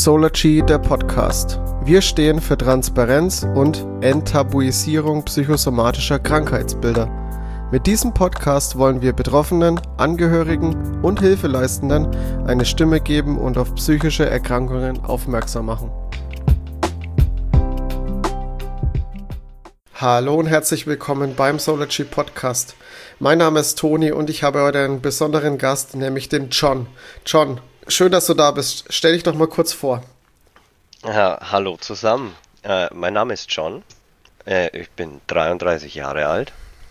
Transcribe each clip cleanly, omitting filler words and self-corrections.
Solargy, der Podcast. Wir stehen für Transparenz und Enttabuisierung psychosomatischer Krankheitsbilder. Mit diesem Podcast wollen wir Betroffenen, Angehörigen und Hilfeleistenden eine Stimme geben und auf psychische Erkrankungen aufmerksam machen. Hallo und herzlich willkommen beim Solargy Podcast. Mein Name ist Toni und ich habe heute einen besonderen Gast, nämlich den John. John, schön, dass du da bist. Stell dich doch mal kurz vor. Ja, hallo zusammen. Mein Name ist John. Ich bin 33 Jahre alt.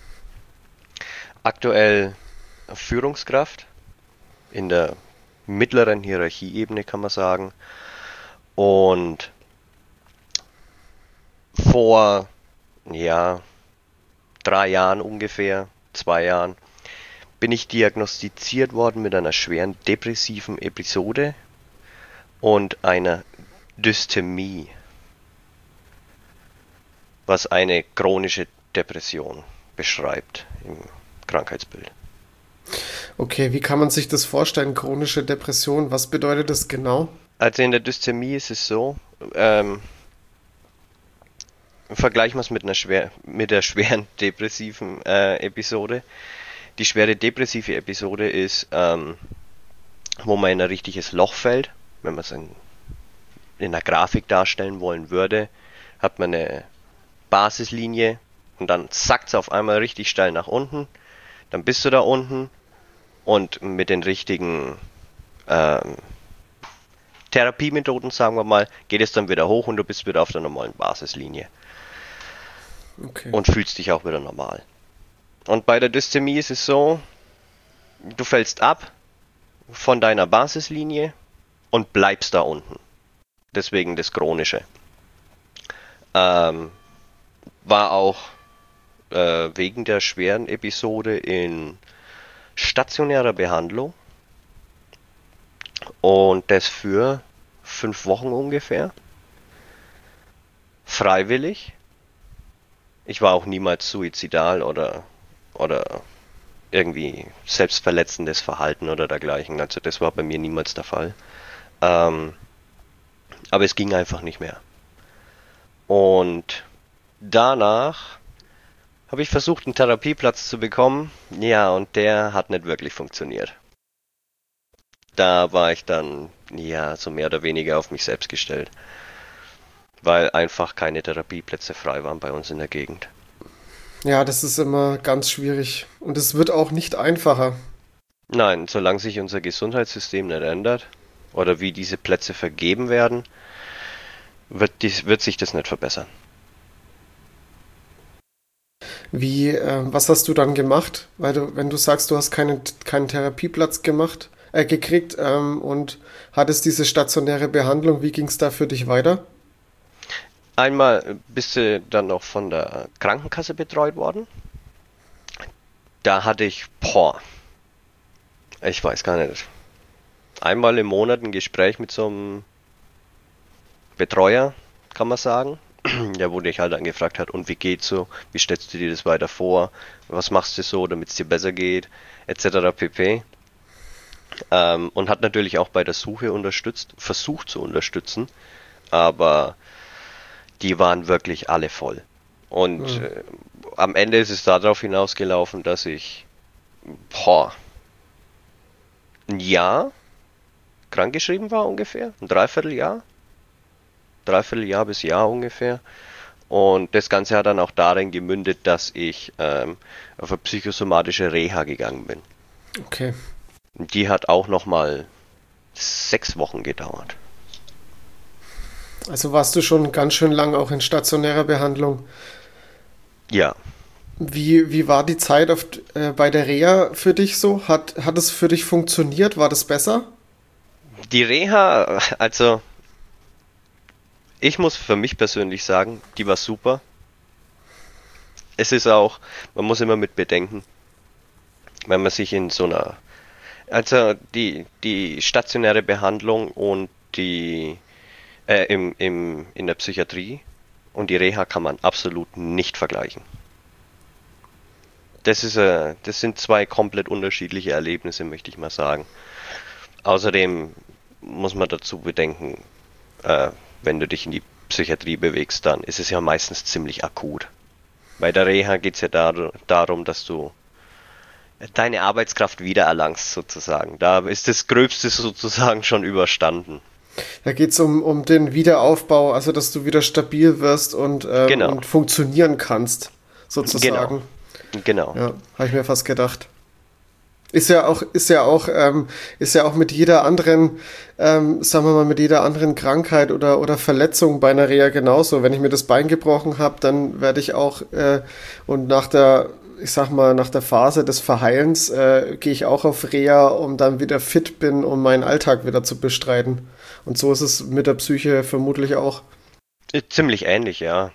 Aktuell Führungskraft in der mittleren Hierarchieebene, kann man sagen. Und vor 3 Jahren ungefähr, 2 Jahren, bin ich diagnostiziert worden mit einer schweren depressiven Episode und einer Dysthymie, was eine chronische Depression beschreibt im Krankheitsbild. Okay, wie kann man sich das vorstellen, chronische Depression? Was bedeutet das genau? Also in der Dysthymie ist es so, vergleichen wir es mit der schweren depressiven Episode. Die schwere depressive Episode ist, wo man in ein richtiges Loch fällt. Wenn man es in einer Grafik darstellen wollen würde, hat man eine Basislinie und dann sackt es auf einmal richtig steil nach unten. Dann bist du da unten und mit den richtigen Therapiemethoden, sagen wir mal, geht es dann wieder hoch und du bist wieder auf der normalen Basislinie. Okay. Und fühlst dich auch wieder normal. Und bei der Dysthymie ist es so, du fällst ab von deiner Basislinie und bleibst da unten. Deswegen das Chronische. War auch wegen der schweren Episode in stationärer Behandlung. Und das für 5 Wochen ungefähr. Freiwillig. Ich war auch niemals suizidal oder irgendwie selbstverletzendes Verhalten oder dergleichen. Also das war bei mir niemals der Fall. Aber es ging einfach nicht mehr. Und danach habe ich versucht, einen Therapieplatz zu bekommen. Ja, und der hat nicht wirklich funktioniert. Da war ich dann, so mehr oder weniger auf mich selbst gestellt. Weil einfach keine Therapieplätze frei waren bei uns in der Gegend. Ja, das ist immer ganz schwierig und es wird auch nicht einfacher. Nein, solange sich unser Gesundheitssystem nicht ändert oder wie diese Plätze vergeben werden, wird sich das nicht verbessern. Was hast du dann gemacht? Weil wenn du sagst, du hast keinen Therapieplatz gekriegt und hattest diese stationäre Behandlung, wie ging es da für dich weiter? Einmal bist du dann noch von der Krankenkasse betreut worden. Da hatte ich, ich weiß gar nicht, einmal im Monat ein Gespräch mit so einem Betreuer, kann man sagen. Der wo dich halt dann gefragt hat, und wie geht's so? Wie stellst du dir das weiter vor? Was machst du so, damit es dir besser geht? Etc. pp. Und hat natürlich auch bei der Suche versucht zu unterstützen, aber die waren wirklich alle voll. Und am Ende ist es darauf hinausgelaufen, dass ich ein Jahr krankgeschrieben war ungefähr, ein Dreivierteljahr bis Jahr ungefähr. Und das Ganze hat dann auch darin gemündet, dass ich auf eine psychosomatische Reha gegangen bin. Okay. Die hat auch nochmal 6 Wochen gedauert. Also warst du schon ganz schön lang auch in stationärer Behandlung. Ja. Wie war die Zeit bei der Reha für dich so? Hat es für dich funktioniert? War das besser? Die Reha, also ich muss für mich persönlich sagen, die war super. Es ist auch, man muss immer mit bedenken, wenn man sich in so einer, also die stationäre Behandlung und in der Psychiatrie und die Reha kann man absolut nicht vergleichen. Das sind 2 komplett unterschiedliche Erlebnisse, möchte ich mal sagen. Außerdem muss man dazu bedenken, wenn du dich in die Psychiatrie bewegst, dann ist es ja meistens ziemlich akut. Bei der Reha geht es ja darum, dass du deine Arbeitskraft wiedererlangst, sozusagen. Da ist das Gröbste sozusagen schon überstanden. Da geht es um den Wiederaufbau, also dass du wieder stabil wirst und funktionieren kannst, sozusagen. Genau. Ja, habe ich mir fast gedacht. Ist ja auch mit jeder anderen, sagen wir mal, mit jeder anderen Krankheit oder Verletzung bei einer Reha genauso. Wenn ich mir das Bein gebrochen habe, dann werde ich auch, und nach der Phase des Verheilens, gehe ich auch auf Reha, um dann wieder fit bin, um meinen Alltag wieder zu bestreiten. Und so ist es mit der Psyche vermutlich auch. Ziemlich ähnlich, ja.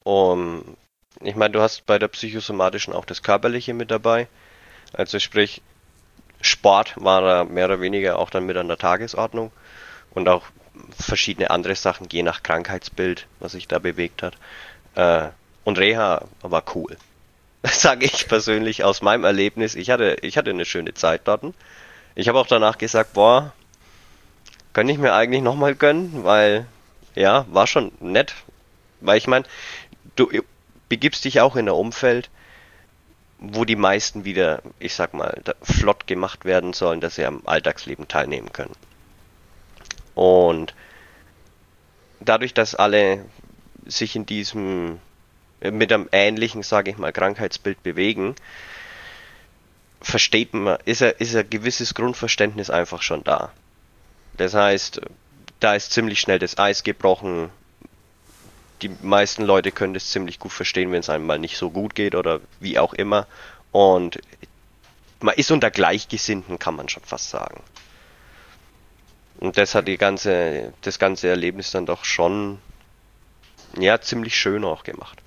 Ich meine, du hast bei der psychosomatischen auch das Körperliche mit dabei. Also sprich, Sport war da mehr oder weniger auch dann mit an der Tagesordnung und auch verschiedene andere Sachen, je nach Krankheitsbild, was sich da bewegt hat. Und Reha war cool. Das sage ich persönlich aus meinem Erlebnis. Ich hatte eine schöne Zeit dort. Ich habe auch danach gesagt, boah, könnte ich mir eigentlich nochmal gönnen, weil, ja, war schon nett. Weil ich meine, du begibst dich auch in ein Umfeld, wo die meisten wieder, ich sag mal, flott gemacht werden sollen, dass sie am Alltagsleben teilnehmen können. Und dadurch, dass alle sich in diesem, mit einem ähnlichen, sage ich mal, Krankheitsbild bewegen, versteht man, ist ein gewisses Grundverständnis einfach schon da. Das heißt, da ist ziemlich schnell das Eis gebrochen. Die meisten Leute können das ziemlich gut verstehen, wenn es einem mal nicht so gut geht oder wie auch immer. Und man ist unter Gleichgesinnten, kann man schon fast sagen. Und das hat das ganze Erlebnis dann doch schon, ja, ziemlich schön auch gemacht.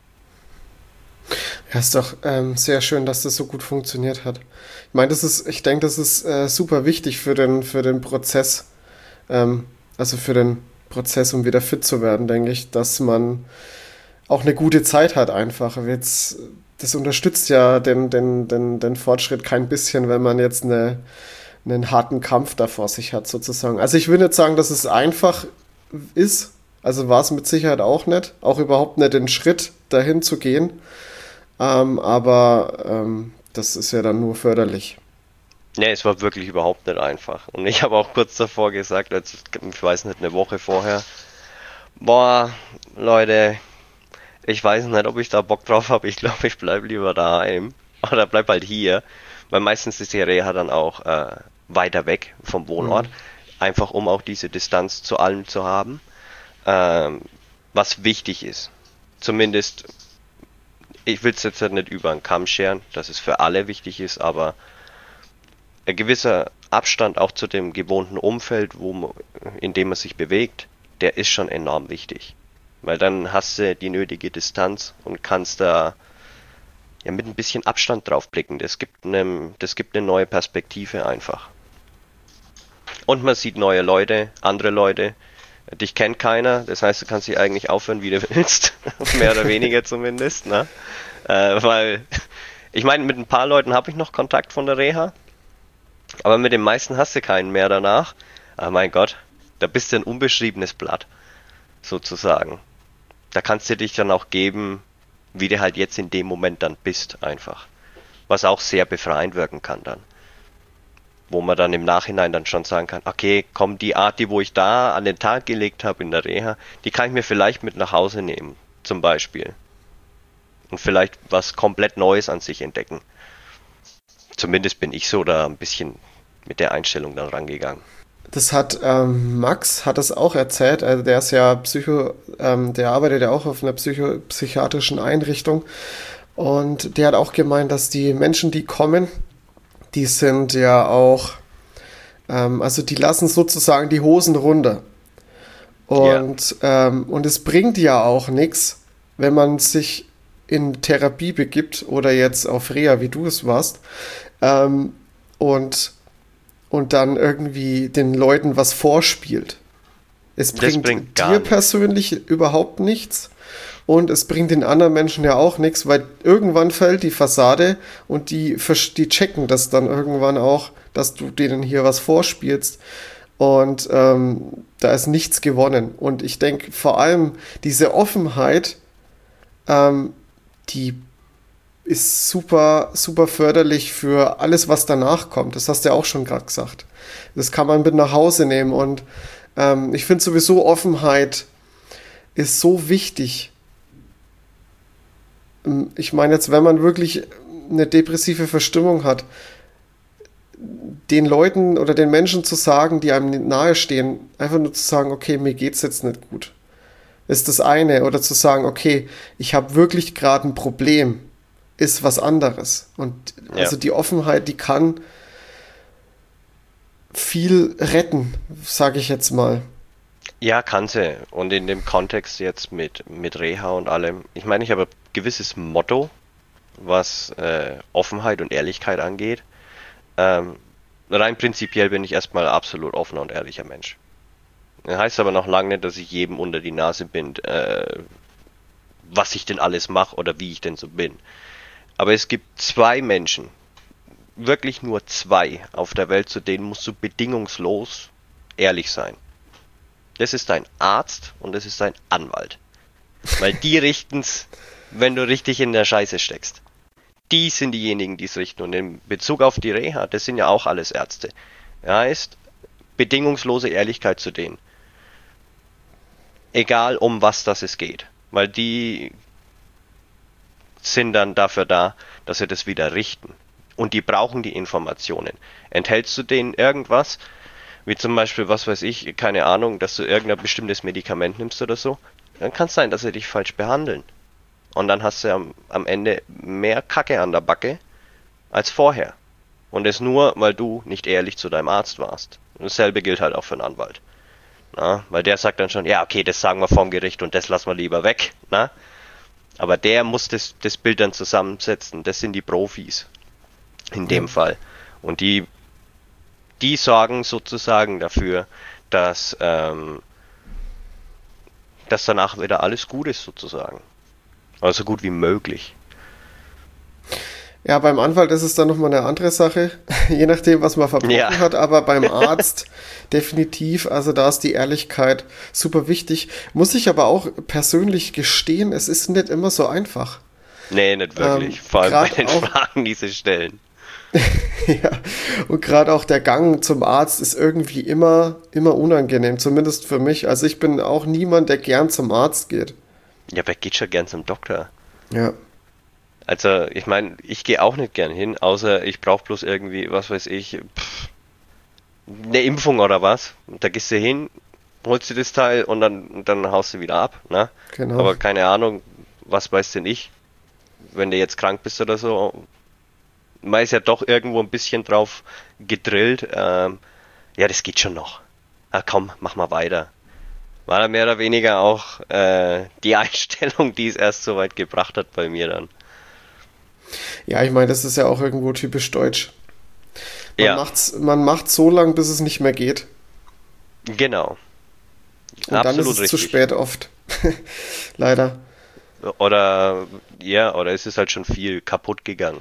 Ja, ist doch sehr schön, dass das so gut funktioniert hat. Ich meine, ich denke, das ist super wichtig für den Prozess, also für den Prozess, um wieder fit zu werden, denke ich, dass man auch eine gute Zeit hat einfach. Das unterstützt ja den Fortschritt kein bisschen, wenn man jetzt einen harten Kampf da vor sich hat, sozusagen. Also ich will nicht sagen, dass es einfach ist, also war es mit Sicherheit auch nicht, auch überhaupt nicht den Schritt dahin zu gehen, aber das ist ja dann nur förderlich. Nee, es war wirklich überhaupt nicht einfach. Und ich habe auch kurz davor gesagt, ich weiß nicht, eine Woche vorher, boah, Leute, ich weiß nicht, ob ich da Bock drauf habe. Ich glaube, ich bleibe lieber daheim. Oder bleib halt hier. Weil meistens ist die Reha dann auch weiter weg vom Wohnort. Einfach um auch diese Distanz zu allem zu haben. Was wichtig ist. Zumindest, ich will es jetzt nicht über einen Kamm scheren, dass es für alle wichtig ist, aber ein gewisser Abstand auch zu dem gewohnten Umfeld, in dem man sich bewegt, der ist schon enorm wichtig. Weil dann hast du die nötige Distanz und kannst da ja mit ein bisschen Abstand drauf blicken. Das gibt eine neue Perspektive einfach. Und man sieht neue Leute, andere Leute. Dich kennt keiner, das heißt, du kannst dich eigentlich aufhören, wie du willst. Mehr oder weniger zumindest, ne? Weil, ich meine, mit ein paar Leuten habe ich noch Kontakt von der Reha. Aber mit den meisten hast du keinen mehr danach. Aber mein Gott, da bist du ein unbeschriebenes Blatt, sozusagen. Da kannst du dich dann auch geben, wie du halt jetzt in dem Moment dann bist, einfach. Was auch sehr befreiend wirken kann dann. Wo man dann im Nachhinein dann schon sagen kann, okay, komm, die Art, wo ich da an den Tag gelegt habe in der Reha, die kann ich mir vielleicht mit nach Hause nehmen, zum Beispiel. Und vielleicht was komplett Neues an sich entdecken. Zumindest bin ich so da ein bisschen mit der Einstellung dann rangegangen. Das hat Max hat das auch erzählt. Also der ist ja der arbeitet ja auch auf einer psychiatrischen Einrichtung. Und der hat auch gemeint, dass die Menschen, die kommen, die sind ja auch, also die lassen sozusagen die Hosen runter. Und es bringt ja auch nichts, wenn man sich in Therapie begibt oder jetzt auf Reha, wie du es warst, und dann irgendwie den Leuten was vorspielt. Es bringt dir persönlich überhaupt nichts und es bringt den anderen Menschen ja auch nichts, weil irgendwann fällt die Fassade und die checken das dann irgendwann auch, dass du denen hier was vorspielst Und da ist nichts gewonnen. Und ich denke, vor allem diese Offenheit, die ist super, super förderlich für alles, was danach kommt. Das hast du ja auch schon gerade gesagt. Das kann man mit nach Hause nehmen. Und ich finde sowieso, Offenheit ist so wichtig. Ich meine jetzt, wenn man wirklich eine depressive Verstimmung hat, den Leuten oder den Menschen zu sagen, die einem nahestehen, einfach nur zu sagen, okay, mir geht's jetzt nicht gut, ist das eine. Oder zu sagen, okay, ich habe wirklich gerade ein Problem, ist was anderes. Und also die Offenheit, die kann viel retten, sage ich jetzt mal. Ja, kann sie. Und in dem Kontext jetzt mit Reha und allem, ich meine, ich habe ein gewisses Motto, was Offenheit und Ehrlichkeit angeht. Rein prinzipiell bin ich erstmal absolut offener und ehrlicher Mensch. Das heißt aber noch lange nicht, dass ich jedem unter die Nase bind, was ich denn alles mache oder wie ich denn so bin. Aber es gibt zwei Menschen, wirklich nur zwei auf der Welt, zu denen musst du bedingungslos ehrlich sein. Das ist dein Arzt und das ist dein Anwalt. Weil die richten's, wenn du richtig in der Scheiße steckst. Die sind diejenigen, die es richten. Und in Bezug auf die Reha, das sind ja auch alles Ärzte. Heißt, bedingungslose Ehrlichkeit zu denen. Egal um was das es geht. Weil die sind dann dafür da, dass sie das wieder richten. Und die brauchen die Informationen. Enthältst du denen irgendwas, wie zum Beispiel, was weiß ich, keine Ahnung, dass du irgendein bestimmtes Medikament nimmst oder so, dann kann es sein, dass sie dich falsch behandeln. Und dann hast du am Ende mehr Kacke an der Backe als vorher. Und das nur, weil du nicht ehrlich zu deinem Arzt warst. Und dasselbe gilt halt auch für einen Anwalt. Na, weil der sagt dann schon, ja okay, das sagen wir vom Gericht und das lassen wir lieber weg. Na? Aber der muss das Bild dann zusammensetzen. Das sind die Profis in dem Fall. Und die sorgen sozusagen dafür, dass danach wieder alles gut ist sozusagen. Also so gut wie möglich. Ja, beim Anwalt ist es dann nochmal eine andere Sache, je nachdem, was man verbrochen hat, aber beim Arzt definitiv, also da ist die Ehrlichkeit super wichtig. Muss ich aber auch persönlich gestehen, es ist nicht immer so einfach. Nee, nicht wirklich. Vor allem bei den Fragen, die sie stellen. Ja, und gerade auch der Gang zum Arzt ist irgendwie immer unangenehm, zumindest für mich. Also ich bin auch niemand, der gern zum Arzt geht. Ja, wer geht schon gern zum Doktor? Ja. Also, ich meine, ich gehe auch nicht gern hin, außer ich brauche bloß irgendwie, was weiß ich, eine Impfung oder was. Und da gehst du hin, holst dir das Teil und dann haust du wieder ab, ne? Genau. Aber keine Ahnung, was weiß denn ich, wenn du jetzt krank bist oder so. Man ist ja doch irgendwo ein bisschen drauf gedrillt. Ja, das geht schon noch. Ah, komm, mach mal weiter. War da mehr oder weniger auch die Einstellung, die es erst so weit gebracht hat bei mir dann. Ja, ich meine, das ist ja auch irgendwo typisch deutsch. Man macht's so lang, bis es nicht mehr geht. Genau. Und absolut dann ist es richtig. Zu spät oft. Leider. Oder ist es halt schon viel kaputt gegangen.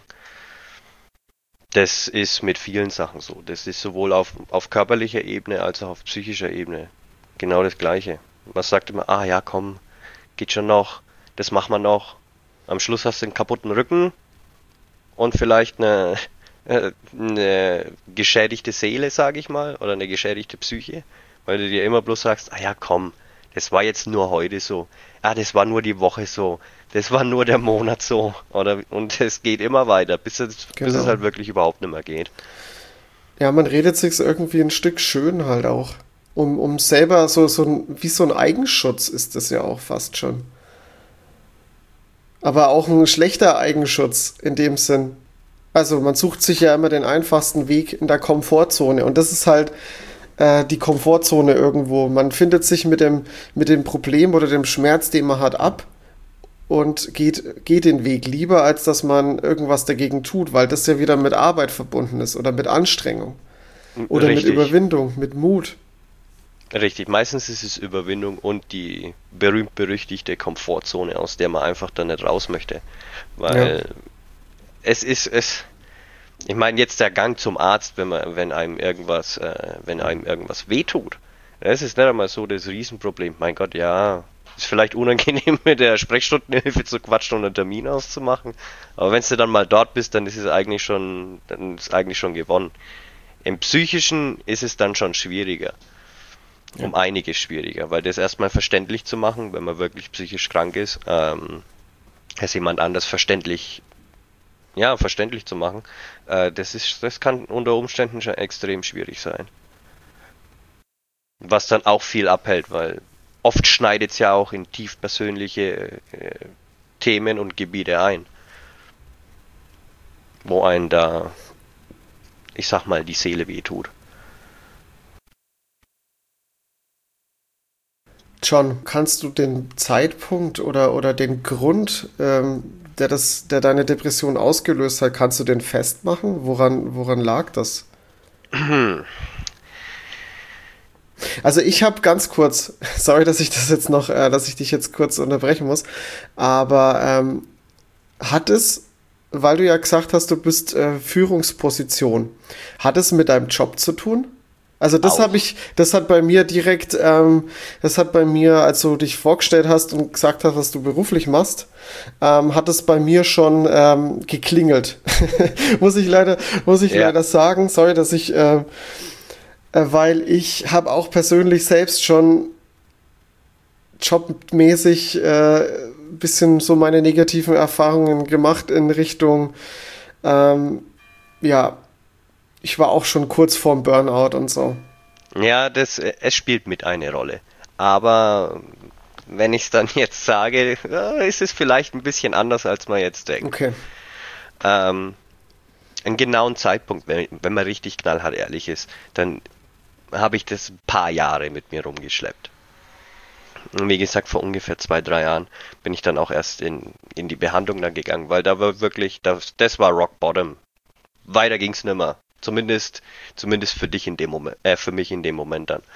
Das ist mit vielen Sachen so. Das ist sowohl auf körperlicher Ebene als auch auf psychischer Ebene genau das Gleiche. Man sagt immer, ja komm, geht schon noch, das machen wir noch. Am Schluss hast du einen kaputten Rücken und vielleicht eine geschädigte Seele, sage ich mal, oder eine geschädigte Psyche, weil du dir immer bloß sagst, ja komm, das war jetzt nur heute so, das war nur die Woche so, das war nur der Monat so, und es geht immer weiter, bis es halt wirklich überhaupt nicht mehr geht. Ja, man redet sich irgendwie ein Stück schön halt auch. Um selber wie so ein Eigenschutz ist das ja auch fast schon. Aber auch ein schlechter Eigenschutz in dem Sinn. Also man sucht sich ja immer den einfachsten Weg in der Komfortzone und das ist halt die Komfortzone irgendwo. Man findet sich mit dem Problem oder dem Schmerz, den man hat, ab und geht den Weg lieber, als dass man irgendwas dagegen tut, weil das ja wieder mit Arbeit verbunden ist oder mit Anstrengung oder mit Überwindung, mit Mut. Richtig, meistens ist es Überwindung und die berühmt-berüchtigte Komfortzone, aus der man einfach dann nicht raus möchte. Weil Ich meine jetzt der Gang zum Arzt, wenn einem irgendwas wehtut. Das ist nicht einmal so das Riesenproblem. Mein Gott, ja, ist vielleicht unangenehm mit der Sprechstundenhilfe zu quatschen und einen Termin auszumachen. Aber wenn du dann mal dort bist, dann ist es eigentlich schon gewonnen. Im Psychischen ist es dann schon schwieriger. Um einiges schwieriger, weil das erstmal verständlich zu machen, wenn man wirklich psychisch krank ist, es jemand anders verständlich zu machen, das kann unter Umständen schon extrem schwierig sein. Was dann auch viel abhält, weil oft schneidet es ja auch in tief persönliche Themen und Gebiete ein, wo einen da, ich sag mal, die Seele wehtut. John, kannst du den Zeitpunkt oder den Grund, der deine Depression ausgelöst hat, kannst du den festmachen? Woran lag das? Also ich habe ganz kurz, sorry, dass ich dich jetzt kurz unterbrechen muss, aber hat es, weil du ja gesagt hast, du bist Führungsposition, hat es mit deinem Job zu tun? Also Auch. das hat bei mir direkt, das hat bei mir, als du dich vorgestellt hast und gesagt hast, was du beruflich machst, hat es bei mir schon geklingelt. Muss ich leider sagen. Sorry, weil ich habe auch persönlich selbst schon jobmäßig ein bisschen so meine negativen Erfahrungen gemacht in Richtung, ja, ich war auch schon kurz vorm Burnout und so. Ja, es spielt mit eine Rolle. Aber wenn ich es dann jetzt sage, ist es vielleicht ein bisschen anders, als man jetzt denkt. Okay. Ähm, einen genauen Zeitpunkt, wenn man richtig knallhart ehrlich ist, dann habe ich das ein paar Jahre mit mir rumgeschleppt. Und wie gesagt, vor ungefähr 2, 3 Jahren bin ich dann auch erst in die Behandlung dann gegangen, weil da war wirklich, das war Rock Bottom. Weiter ging's nimmer. Zumindest für dich in dem Moment, für mich in dem Moment dann.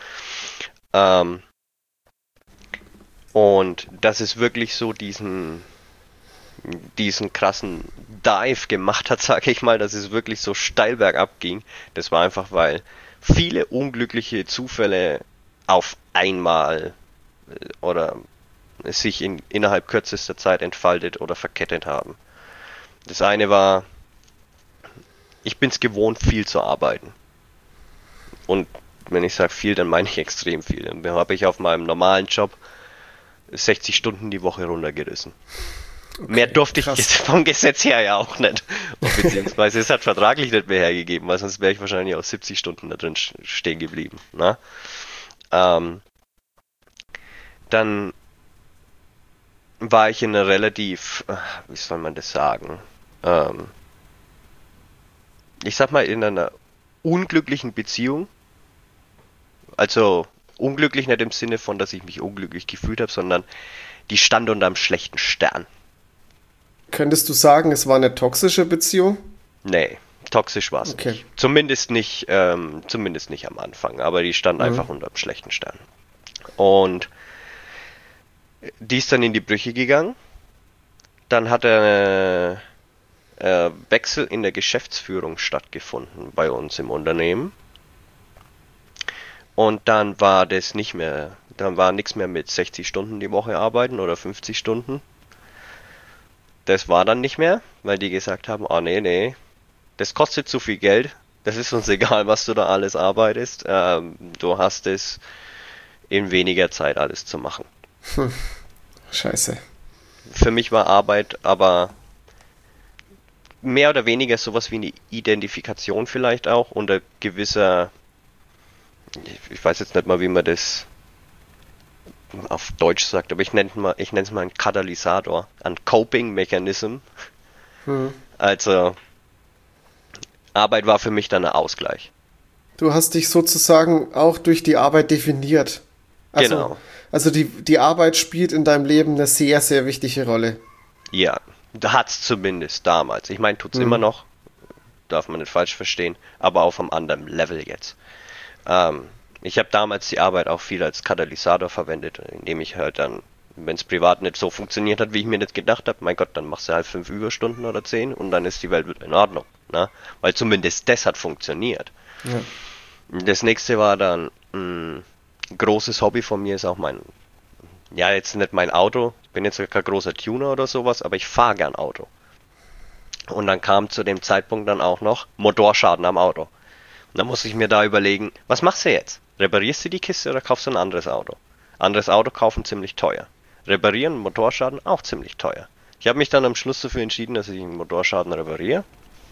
Und dass es wirklich so diesen krassen Dive gemacht hat, sage ich mal, dass es wirklich so steil bergab ging. Das war einfach, weil viele unglückliche Zufälle auf einmal oder sich innerhalb kürzester Zeit entfaltet oder verkettet haben. Das eine war, ich bin's gewohnt, viel zu arbeiten. Und wenn ich sage viel, dann meine ich extrem viel. Dann habe ich auf meinem normalen Job 60 Stunden die Woche runtergerissen. Okay, mehr durfte ich jetzt vom Gesetz her ja auch nicht. Und beziehungsweise es hat vertraglich nicht mehr hergegeben, weil sonst wäre ich wahrscheinlich auch 70 Stunden da drin stehen geblieben. Na? Dann war ich in einer relativ, wie soll man das sagen, ich sag mal in einer unglücklichen Beziehung. Also unglücklich nicht im Sinne von, dass ich mich unglücklich gefühlt habe, sondern die stand unter einem schlechten Stern. Könntest du sagen, es war eine toxische Beziehung? Nee, toxisch war es nicht. Zumindest nicht am Anfang, aber die stand einfach unter einem schlechten Stern. Und die ist dann in die Brüche gegangen. Dann hat ein Wechsel in der Geschäftsführung stattgefunden bei uns im Unternehmen. Und dann war das nicht mehr, dann war nichts mehr mit 60 Stunden die Woche arbeiten oder 50 Stunden. Das war dann nicht mehr, weil die gesagt haben, nee, das kostet zu viel Geld, das ist uns egal, was du da alles arbeitest, du hast es in weniger Zeit alles zu machen. Scheiße. Für mich war Arbeit aber mehr oder weniger sowas wie eine Identifikation vielleicht auch unter gewisser, ich weiß jetzt nicht mal, wie man das auf Deutsch sagt, aber ich nenne es mal einen Katalysator, ein Coping-Mechanism. Also Arbeit war für mich dann ein Ausgleich. Du hast dich sozusagen auch durch die Arbeit definiert. Genau. Also die Arbeit spielt in deinem Leben eine sehr, sehr wichtige Rolle. Ja, hat's zumindest damals. Ich meine, tut's immer noch, darf man nicht falsch verstehen, aber auf einem anderen Level jetzt. Ich habe damals die Arbeit auch viel als Katalysator verwendet, indem ich halt dann, wenn es privat nicht so funktioniert hat, wie ich mir das gedacht habe, mein Gott, dann machst du halt 5 Überstunden oder 10 und dann ist die Welt wieder in Ordnung. ne? Weil zumindest das hat funktioniert. Ja. Das nächste war dann ein großes Hobby von mir, ist auch ja, jetzt nicht mein Auto, ich bin jetzt kein großer Tuner oder sowas, aber ich fahre gern Auto. Und dann kam zu dem Zeitpunkt dann auch noch Motorschaden am Auto. Und dann musste ich mir da überlegen, was machst du jetzt? Reparierst du die Kiste oder kaufst du ein anderes Auto? Anderes Auto kaufen ziemlich teuer. Reparieren, Motorschaden auch ziemlich teuer. Ich habe mich dann am Schluss dafür entschieden, dass ich einen Motorschaden repariere.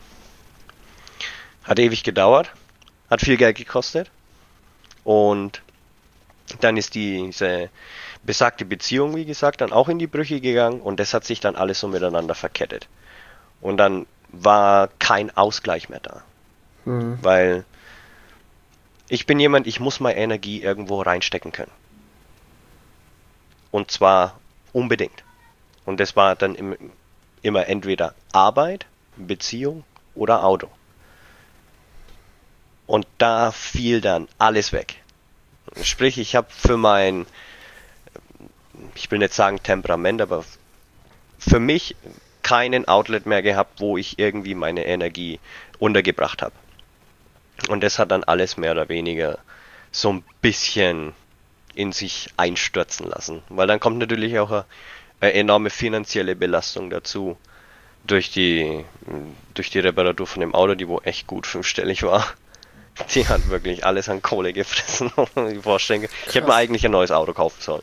Hat ewig gedauert, hat viel Geld gekostet. Und dann ist diese besagte Beziehung, wie gesagt, dann auch in die Brüche gegangen und das hat sich dann alles so miteinander verkettet. Und dann war kein Ausgleich mehr da. Weil ich bin jemand, ich muss meine Energie irgendwo reinstecken können. Und zwar unbedingt. Und das war dann immer entweder Arbeit, Beziehung oder Auto. Und da fiel dann alles weg. Sprich, ich habe für mein, ich will nicht sagen Temperament, aber für mich keinen Outlet mehr gehabt, wo ich irgendwie meine Energie untergebracht habe. Und das hat dann alles mehr oder weniger so ein bisschen in sich einstürzen lassen. Weil dann kommt natürlich auch eine enorme finanzielle Belastung dazu. Durch die Reparatur von dem Auto, die wo echt gut fünfstellig war. Die hat wirklich alles an Kohle gefressen. Ich hätte mir eigentlich ein neues Auto kaufen sollen.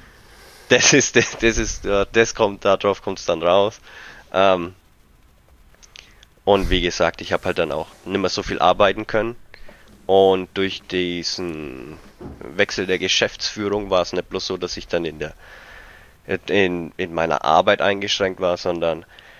Darauf kommt es dann raus. Und wie gesagt, ich habe halt dann auch nicht mehr so viel arbeiten können. Und durch diesen Wechsel der Geschäftsführung war es nicht bloß so, dass ich dann in meiner Arbeit eingeschränkt war, sondern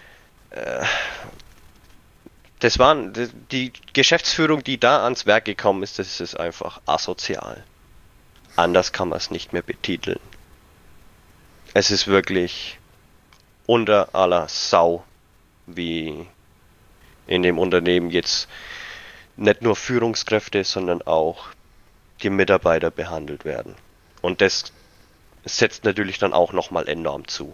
das waren die Geschäftsführung, die da ans Werk gekommen ist, das ist einfach asozial. Anders kann man es nicht mehr betiteln. Es ist wirklich unter aller Sau, wie in dem Unternehmen jetzt nicht nur Führungskräfte, sondern auch die Mitarbeiter behandelt werden. Und das setzt natürlich dann auch nochmal enorm zu.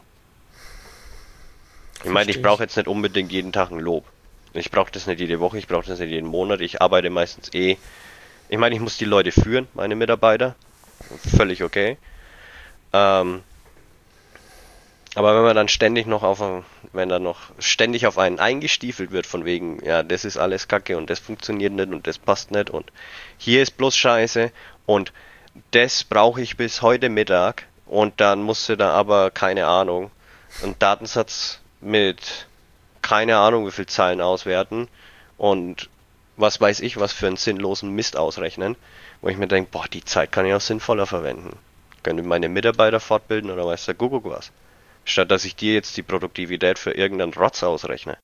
Ich meine, ich brauche jetzt nicht unbedingt jeden Tag ein Lob. Ich brauche das nicht jede Woche, ich brauche das nicht jeden Monat. Ich arbeite meistens Ich meine, ich muss die Leute führen, meine Mitarbeiter. Völlig okay. Aber wenn man dann ständig ständig auf einen eingestiefelt wird, von wegen, ja, das ist alles Kacke und das funktioniert nicht und das passt nicht und hier ist bloß Scheiße und das brauche ich bis heute Mittag und dann musst du da aber, keine Ahnung, einen Datensatz mit keine Ahnung wie viel Zahlen auswerten und was weiß ich, was für einen sinnlosen Mist ausrechnen, wo ich mir denke, boah, die Zeit kann ich auch sinnvoller verwenden. Könnte meine Mitarbeiter fortbilden oder weiß der Kuckuck was. Statt dass ich dir jetzt die Produktivität für irgendeinen Rotz ausrechne.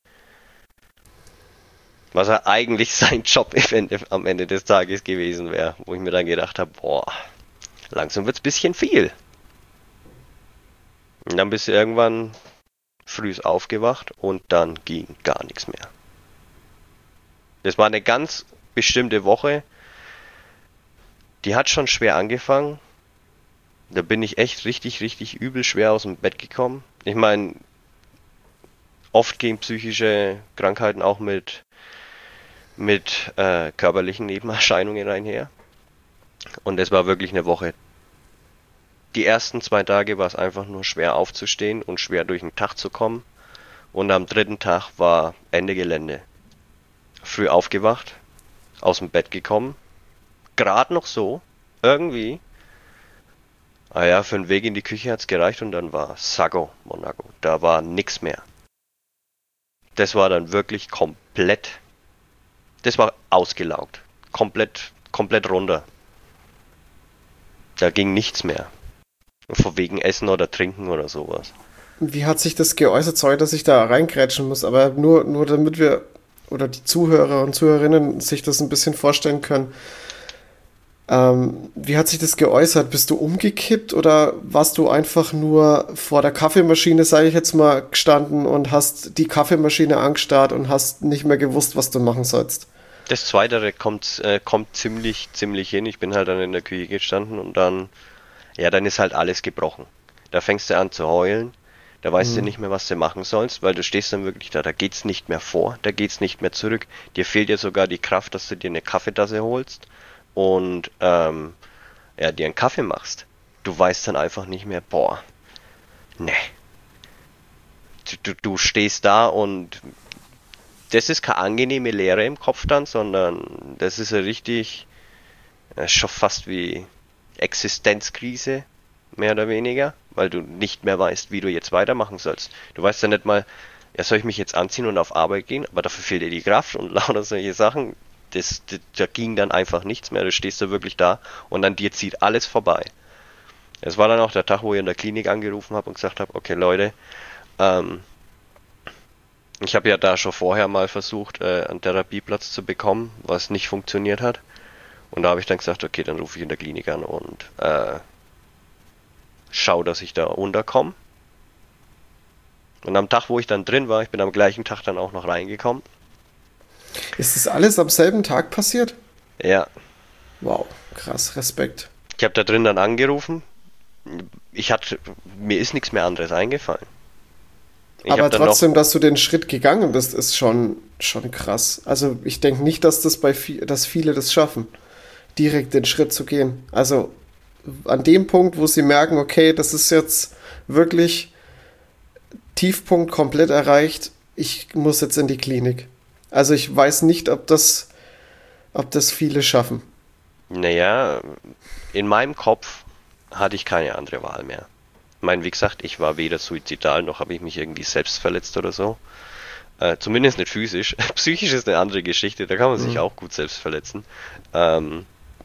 Was ja eigentlich sein Job am Ende des Tages gewesen wäre, wo ich mir dann gedacht habe, boah, langsam wird's ein bisschen viel. Und dann bist du irgendwann früh aufgewacht und dann ging gar nichts mehr. Das war eine ganz bestimmte Woche, die hat schon schwer angefangen. Da bin ich echt richtig, richtig übel schwer aus dem Bett gekommen. Ich meine, oft gehen psychische Krankheiten auch mit körperlichen Nebenerscheinungen einher. Und es war wirklich eine Woche. Die ersten 2 Tage war es einfach nur schwer aufzustehen und schwer durch den Tag zu kommen. Und am 3. Tag war Ende Gelände. Früh aufgewacht, aus dem Bett gekommen, gerade noch so, irgendwie. Ah ja, für den Weg in die Küche hat's gereicht und dann war Sago, Monaco. Da war nix mehr. Das war dann wirklich komplett, das war ausgelaugt. Komplett runter. Da ging nichts mehr. Von wegen Essen oder Trinken oder sowas. Wie hat sich das geäußert? Sorry, dass ich da reingrätschen muss, aber nur damit wir oder die Zuhörer und Zuhörerinnen sich das ein bisschen vorstellen können. Wie hat sich das geäußert? Bist du umgekippt oder warst du einfach nur vor der Kaffeemaschine, sage ich jetzt mal, gestanden und hast die Kaffeemaschine angestarrt und hast nicht mehr gewusst, was du machen sollst? Das Zweite kommt ziemlich hin. Ich bin halt dann in der Küche gestanden und dann ist halt alles gebrochen. Da fängst du an zu heulen. Da weißt du nicht mehr, was du machen sollst, weil du stehst dann wirklich da geht's nicht mehr vor, da geht's nicht mehr zurück. Dir fehlt ja sogar die Kraft, dass du dir eine Kaffeetasse holst und ja, dir einen Kaffee machst. Du weißt dann einfach nicht mehr, boah, ne. Du stehst da und das ist keine angenehme Leere im Kopf dann, sondern das ist ja richtig, schon fast wie Existenzkrise, mehr oder weniger, weil du nicht mehr weißt, wie du jetzt weitermachen sollst. Du weißt ja nicht mal, ja, soll ich mich jetzt anziehen und auf Arbeit gehen, aber dafür fehlt dir die Kraft und lauter solche Sachen. Da ging dann einfach nichts mehr. Du stehst da wirklich da und an dir zieht alles vorbei. Es war dann auch der Tag, wo ich in der Klinik angerufen habe und gesagt habe, okay Leute, ähm, ich habe ja da schon vorher mal versucht, einen Therapieplatz zu bekommen, was nicht funktioniert hat. Und da habe ich dann gesagt, okay, dann rufe ich in der Klinik an und schau, dass ich da unterkomme. Und am Tag, wo ich dann drin war, ich bin am gleichen Tag dann auch noch reingekommen. Ist das alles am selben Tag passiert? Ja, Wow, krass, Respekt. ich habe da drin dann angerufen. Mir ist nichts mehr anderes eingefallen. Ich Aber habe dann noch, trotzdem, dass du den Schritt gegangen bist, ist schon krass. Also ich denke nicht, dass dass viele das schaffen, direkt den Schritt zu gehen. Also an dem Punkt, wo sie merken, okay, das ist jetzt wirklich Tiefpunkt komplett erreicht, ich muss jetzt in die Klinik. Also ich weiß nicht, ob das viele schaffen. naja, in meinem Kopf hatte ich keine andere Wahl mehr. Ich meine, wie gesagt, ich war weder suizidal, noch habe ich mich irgendwie selbst verletzt oder so. Zumindest nicht physisch. Psychisch ist eine andere Geschichte, da kann man sich auch gut selbst verletzen. Ähm,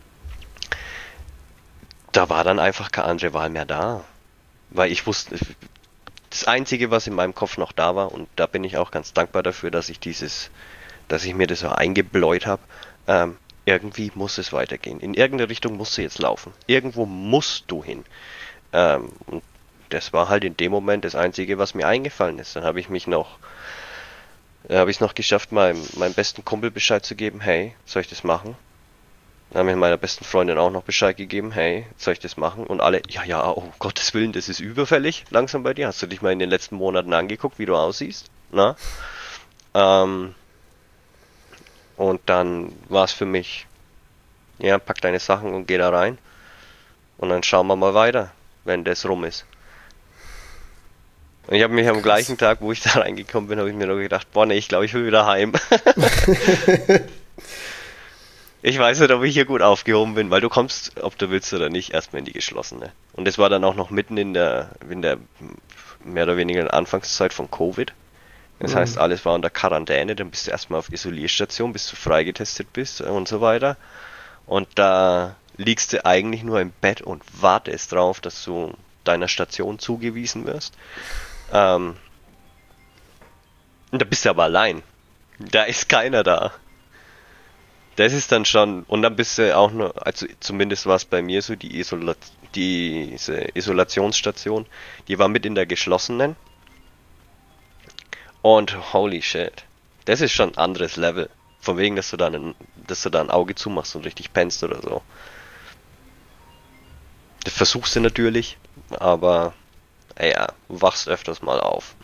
Da war dann einfach keine andere Wahl mehr da. Weil ich wusste, das Einzige, was in meinem Kopf noch da war, und da bin ich auch ganz dankbar dafür, dass ich mir das so eingebläut habe, irgendwie muss es weitergehen. In irgendeine Richtung musst du jetzt laufen. Irgendwo musst du hin. Und das war halt in dem Moment das Einzige, was mir eingefallen ist. Dann habe ich es noch geschafft, meinem besten Kumpel Bescheid zu geben, hey, soll ich das machen? Dann habe ich meiner besten Freundin auch noch Bescheid gegeben, hey, soll ich das machen? Und alle, ja, ja, um Gottes Willen, das ist überfällig langsam bei dir. Hast du dich mal in den letzten Monaten angeguckt, wie du aussiehst? Na? Ähm, und dann war es für mich, ja, pack deine Sachen und geh da rein. Und dann schauen wir mal weiter, wenn das rum ist. Und ich habe mich am Krass. gleichen Tag, wo ich da reingekommen bin, habe ich mir nur gedacht, boah, nee, ich glaube, ich will wieder heim. Ich weiß nicht, ob ich hier gut aufgehoben bin, weil du kommst, ob du willst oder nicht, erstmal in die geschlossene. Und das war dann auch noch mitten in der mehr oder weniger Anfangszeit von Covid. Das heißt, alles war unter Quarantäne, dann bist du erstmal auf Isolierstation, bis du freigetestet bist und so weiter. Und da liegst du eigentlich nur im Bett und wartest drauf, dass du deiner Station zugewiesen wirst. Ähm, und da bist du aber allein. Da ist keiner da. Das ist dann schon, und dann bist du auch nur, also zumindest war es bei mir so, diese Isolationsstation, die war mit in der geschlossenen und holy shit, das ist schon ein anderes Level. Von wegen, dass du da ein Auge zumachst und richtig pennst oder so. Das versuchst du natürlich, aber ja, du wachst öfters mal auf.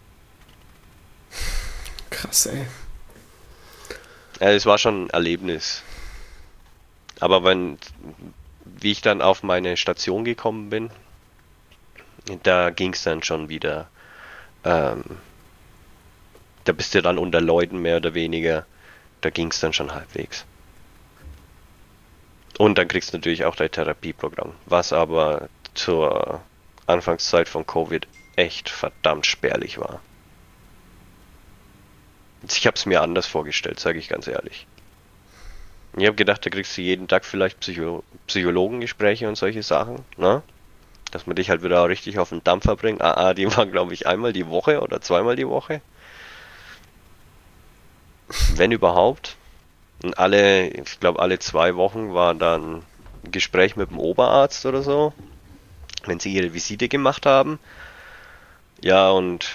Krass, ey. Ja, es war schon ein Erlebnis. Aber wie ich dann auf meine Station gekommen bin, da ging es dann schon wieder, ähm, da bist du dann unter Leuten mehr oder weniger, da ging es dann schon halbwegs. Und dann kriegst du natürlich auch dein Therapieprogramm, was aber zur Anfangszeit von Covid echt verdammt spärlich war. Ich habe es mir anders vorgestellt, sage ich ganz ehrlich. Ich habe gedacht, da kriegst du jeden Tag vielleicht Psychologengespräche und solche Sachen, ne? Dass man dich halt wieder richtig auf den Dampfer bringt. Die waren, glaube ich, einmal die Woche oder zweimal die Woche. Wenn überhaupt. Und ich glaube, alle 2 Wochen war dann ein Gespräch mit dem Oberarzt oder so, wenn sie ihre Visite gemacht haben. Ja, und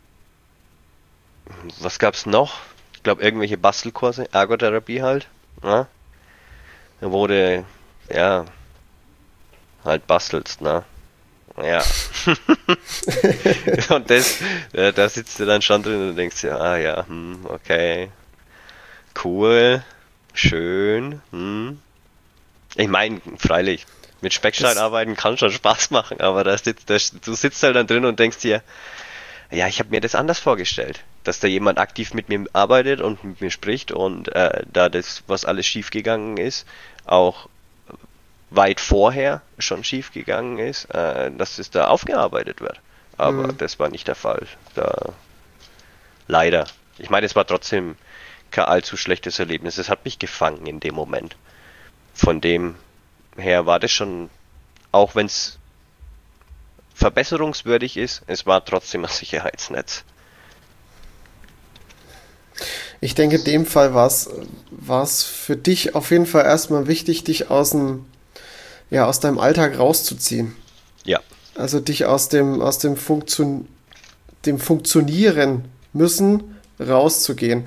was gab's noch? Ich glaube, irgendwelche Bastelkurse, Ergotherapie halt. Ne? Da wurde, ja, halt bastelst, ne? Ja. Und da sitzt du dann schon drin und denkst dir, ah ja, okay, cool, schön, Ich meine, freilich, mit Speckstein arbeiten kann schon Spaß machen, aber du sitzt halt dann drin und denkst dir, ja, ich habe mir das anders vorgestellt, dass da jemand aktiv mit mir arbeitet und mit mir spricht und da das, was alles schiefgegangen ist, auch weit vorher schon schiefgegangen ist, dass es da aufgearbeitet wird. Aber das war nicht der Fall. Leider. Ich meine, es war trotzdem kein allzu schlechtes Erlebnis. Es hat mich gefangen in dem Moment. Von dem her war das schon, auch wenn es verbesserungswürdig ist, es war trotzdem ein Sicherheitsnetz. Ich denke, in dem Fall war es für dich auf jeden Fall erstmal wichtig, dich aus deinem Alltag rauszuziehen. Ja. Also dich aus dem Funktionieren müssen rauszugehen.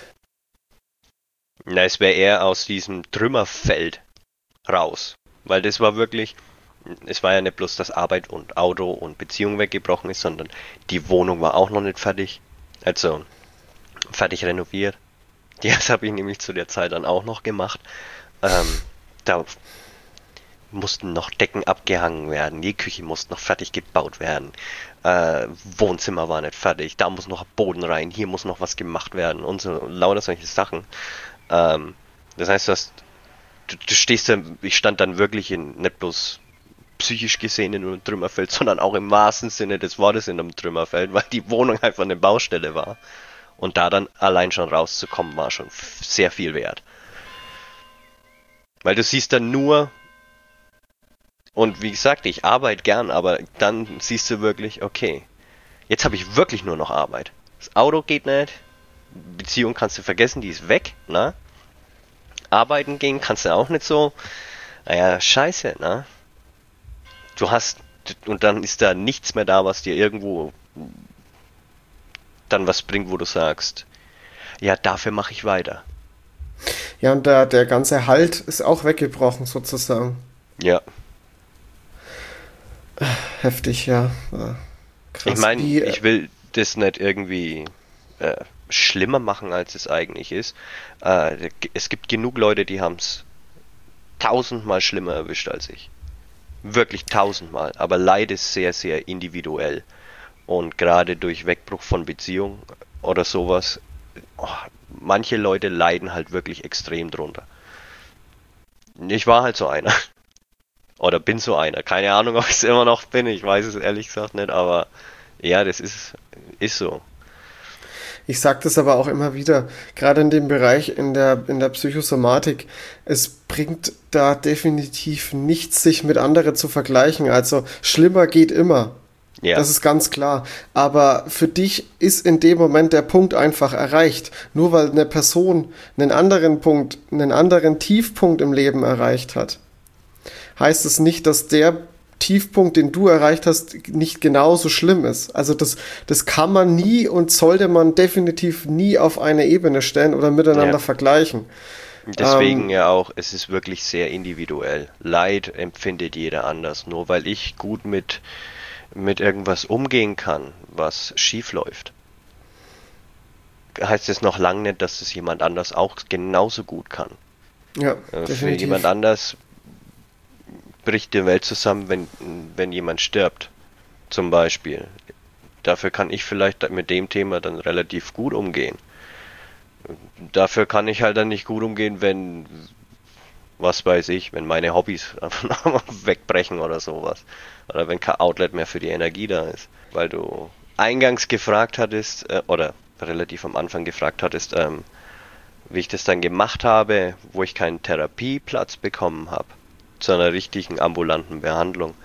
Na, es wäre eher aus diesem Trümmerfeld raus. Weil das war wirklich, es war ja nicht bloß, dass Arbeit und Auto und Beziehung weggebrochen ist, sondern die Wohnung war auch noch nicht fertig. Also fertig renoviert. Das habe ich nämlich zu der Zeit dann auch noch gemacht. Da mussten noch Decken abgehangen werden, die Küche musste noch fertig gebaut werden, Wohnzimmer war nicht fertig, da muss noch Boden rein, hier muss noch was gemacht werden und so, lauter solche Sachen. Das heißt, du stehst dann, ich stand dann wirklich nicht bloß psychisch gesehen in einem Trümmerfeld, sondern auch im wahrsten Sinne des Wortes in einem Trümmerfeld, weil die Wohnung einfach eine Baustelle war. Und da dann allein schon rauszukommen, war schon sehr viel wert. Weil du siehst dann nur, und wie gesagt, ich arbeite gern, aber dann siehst du wirklich, okay, jetzt habe ich wirklich nur noch Arbeit. Das Auto geht nicht, Beziehung kannst du vergessen, die ist weg, ne? Arbeiten gehen kannst du auch nicht so. Naja, scheiße, ne? Und dann ist da nichts mehr da, was dir irgendwo dann was bringt, wo du sagst, ja, dafür mache ich weiter. Ja, und der ganze Halt ist auch weggebrochen sozusagen. Ja. Heftig, ja. Krass. Ich meine, ich will das nicht irgendwie schlimmer machen, als es eigentlich ist. Es gibt genug Leute, die haben es 1000-mal schlimmer erwischt als ich. Wirklich 1000-mal. Aber Leid ist sehr, sehr individuell. Und gerade durch Wegbruch von Beziehung oder sowas, manche Leute leiden halt wirklich extrem drunter. Ich war halt so einer. Oder bin so einer. Keine Ahnung, ob ich es immer noch bin. Ich weiß es ehrlich gesagt nicht, aber ja, das ist so. Ich sage das aber auch immer wieder, gerade in dem Bereich in der Psychosomatik, es bringt da definitiv nichts, sich mit anderen zu vergleichen. Also schlimmer geht immer. Ja. Das ist ganz klar. Aber für dich ist in dem Moment der Punkt einfach erreicht. Nur weil eine Person einen anderen Tiefpunkt im Leben erreicht hat, heißt es nicht, dass der Tiefpunkt, den du erreicht hast, nicht genauso schlimm ist. Also das kann man nie und sollte man definitiv nie auf eine Ebene stellen oder miteinander vergleichen. Deswegen ja auch, es ist wirklich sehr individuell. Leid empfindet jeder anders. Nur weil ich gut mit irgendwas umgehen kann, was schief läuft, heißt es noch lange nicht, dass es jemand anders auch genauso gut kann. Ja, definitiv. Für jemand anders bricht die Welt zusammen, wenn jemand stirbt, zum Beispiel. Dafür kann ich vielleicht mit dem Thema dann relativ gut umgehen. Dafür kann ich halt dann nicht gut umgehen, wenn, was weiß ich, wenn meine Hobbys wegbrechen oder sowas. Oder wenn kein Outlet mehr für die Energie da ist. Weil du eingangs gefragt hattest, oder relativ am Anfang gefragt hattest, wie ich das dann gemacht habe, wo ich keinen Therapieplatz bekommen habe. Zu einer richtigen ambulanten Behandlung.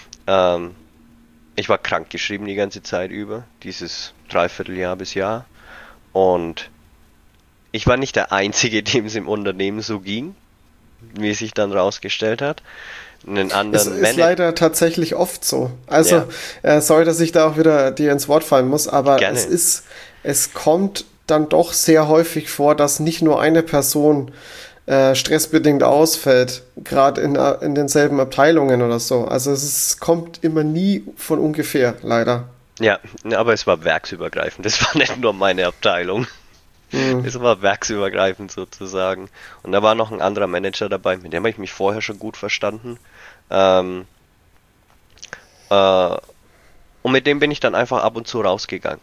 Ich war krankgeschrieben die ganze Zeit über, dieses Dreivierteljahr bis Jahr. Und ich war nicht der Einzige, dem es im Unternehmen so ging, wie es sich dann rausgestellt hat. Einen anderen es ist leider tatsächlich oft so. Also, sorry, dass ich da auch wieder dir ins Wort fallen muss, aber Gerne. es kommt dann doch sehr häufig vor, dass nicht nur eine Person stressbedingt ausfällt, gerade in denselben Abteilungen oder so. Also kommt immer nie von ungefähr, leider. Ja, aber es war werksübergreifend. Das war nicht nur meine Abteilung. Es war werksübergreifend sozusagen. Und da war noch ein anderer Manager dabei, mit dem habe ich mich vorher schon gut verstanden. Ähm, äh, und mit dem bin ich dann einfach ab und zu rausgegangen.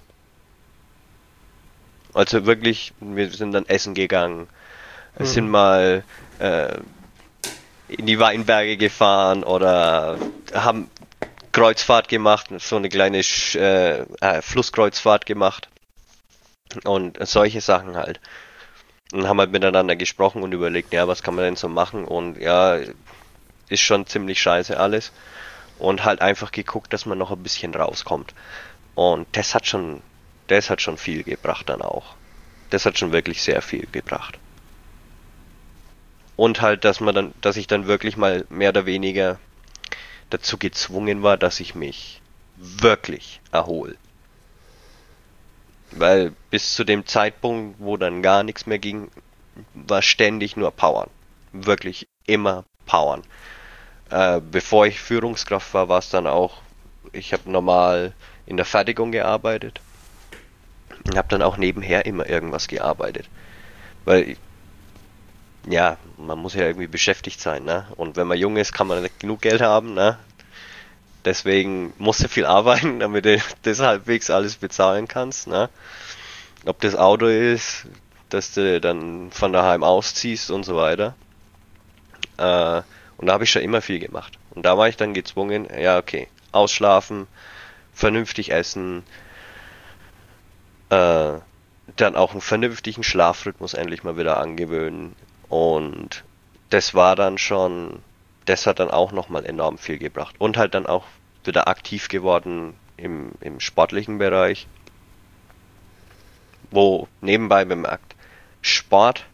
Also wirklich, wir sind dann essen gegangen, sind mal in die Weinberge gefahren oder haben Kreuzfahrt gemacht, so eine kleine Flusskreuzfahrt gemacht und solche Sachen halt. Und haben halt miteinander gesprochen und überlegt, ja, was kann man denn so machen? Und ja, ist schon ziemlich scheiße alles. Und halt einfach geguckt, dass man noch ein bisschen rauskommt. Und das hat schon viel gebracht dann auch. Das hat schon wirklich sehr viel gebracht. Und halt, dass ich dann wirklich mal mehr oder weniger dazu gezwungen war, dass ich mich wirklich erhole. Weil bis zu dem Zeitpunkt, wo dann gar nichts mehr ging, war ständig nur Powern. Wirklich immer Powern. Bevor ich Führungskraft war, war es dann auch, ich habe normal in der Fertigung gearbeitet und habe dann auch nebenher immer irgendwas gearbeitet. Weil, ja, man muss ja irgendwie beschäftigt sein, ne? Und wenn man jung ist, kann man nicht genug Geld haben, ne? Deswegen musst du viel arbeiten, damit du das halbwegs alles bezahlen kannst, ne? Ob das Auto ist, dass du dann von daheim ausziehst und so weiter. Und da habe ich schon immer viel gemacht. Und da war ich dann gezwungen, ja okay, ausschlafen, vernünftig essen, dann auch einen vernünftigen Schlafrhythmus endlich mal wieder angewöhnen. Und das hat dann auch nochmal enorm viel gebracht. Und halt dann auch wieder aktiv geworden im sportlichen Bereich. Wo nebenbei bemerkt, Sport,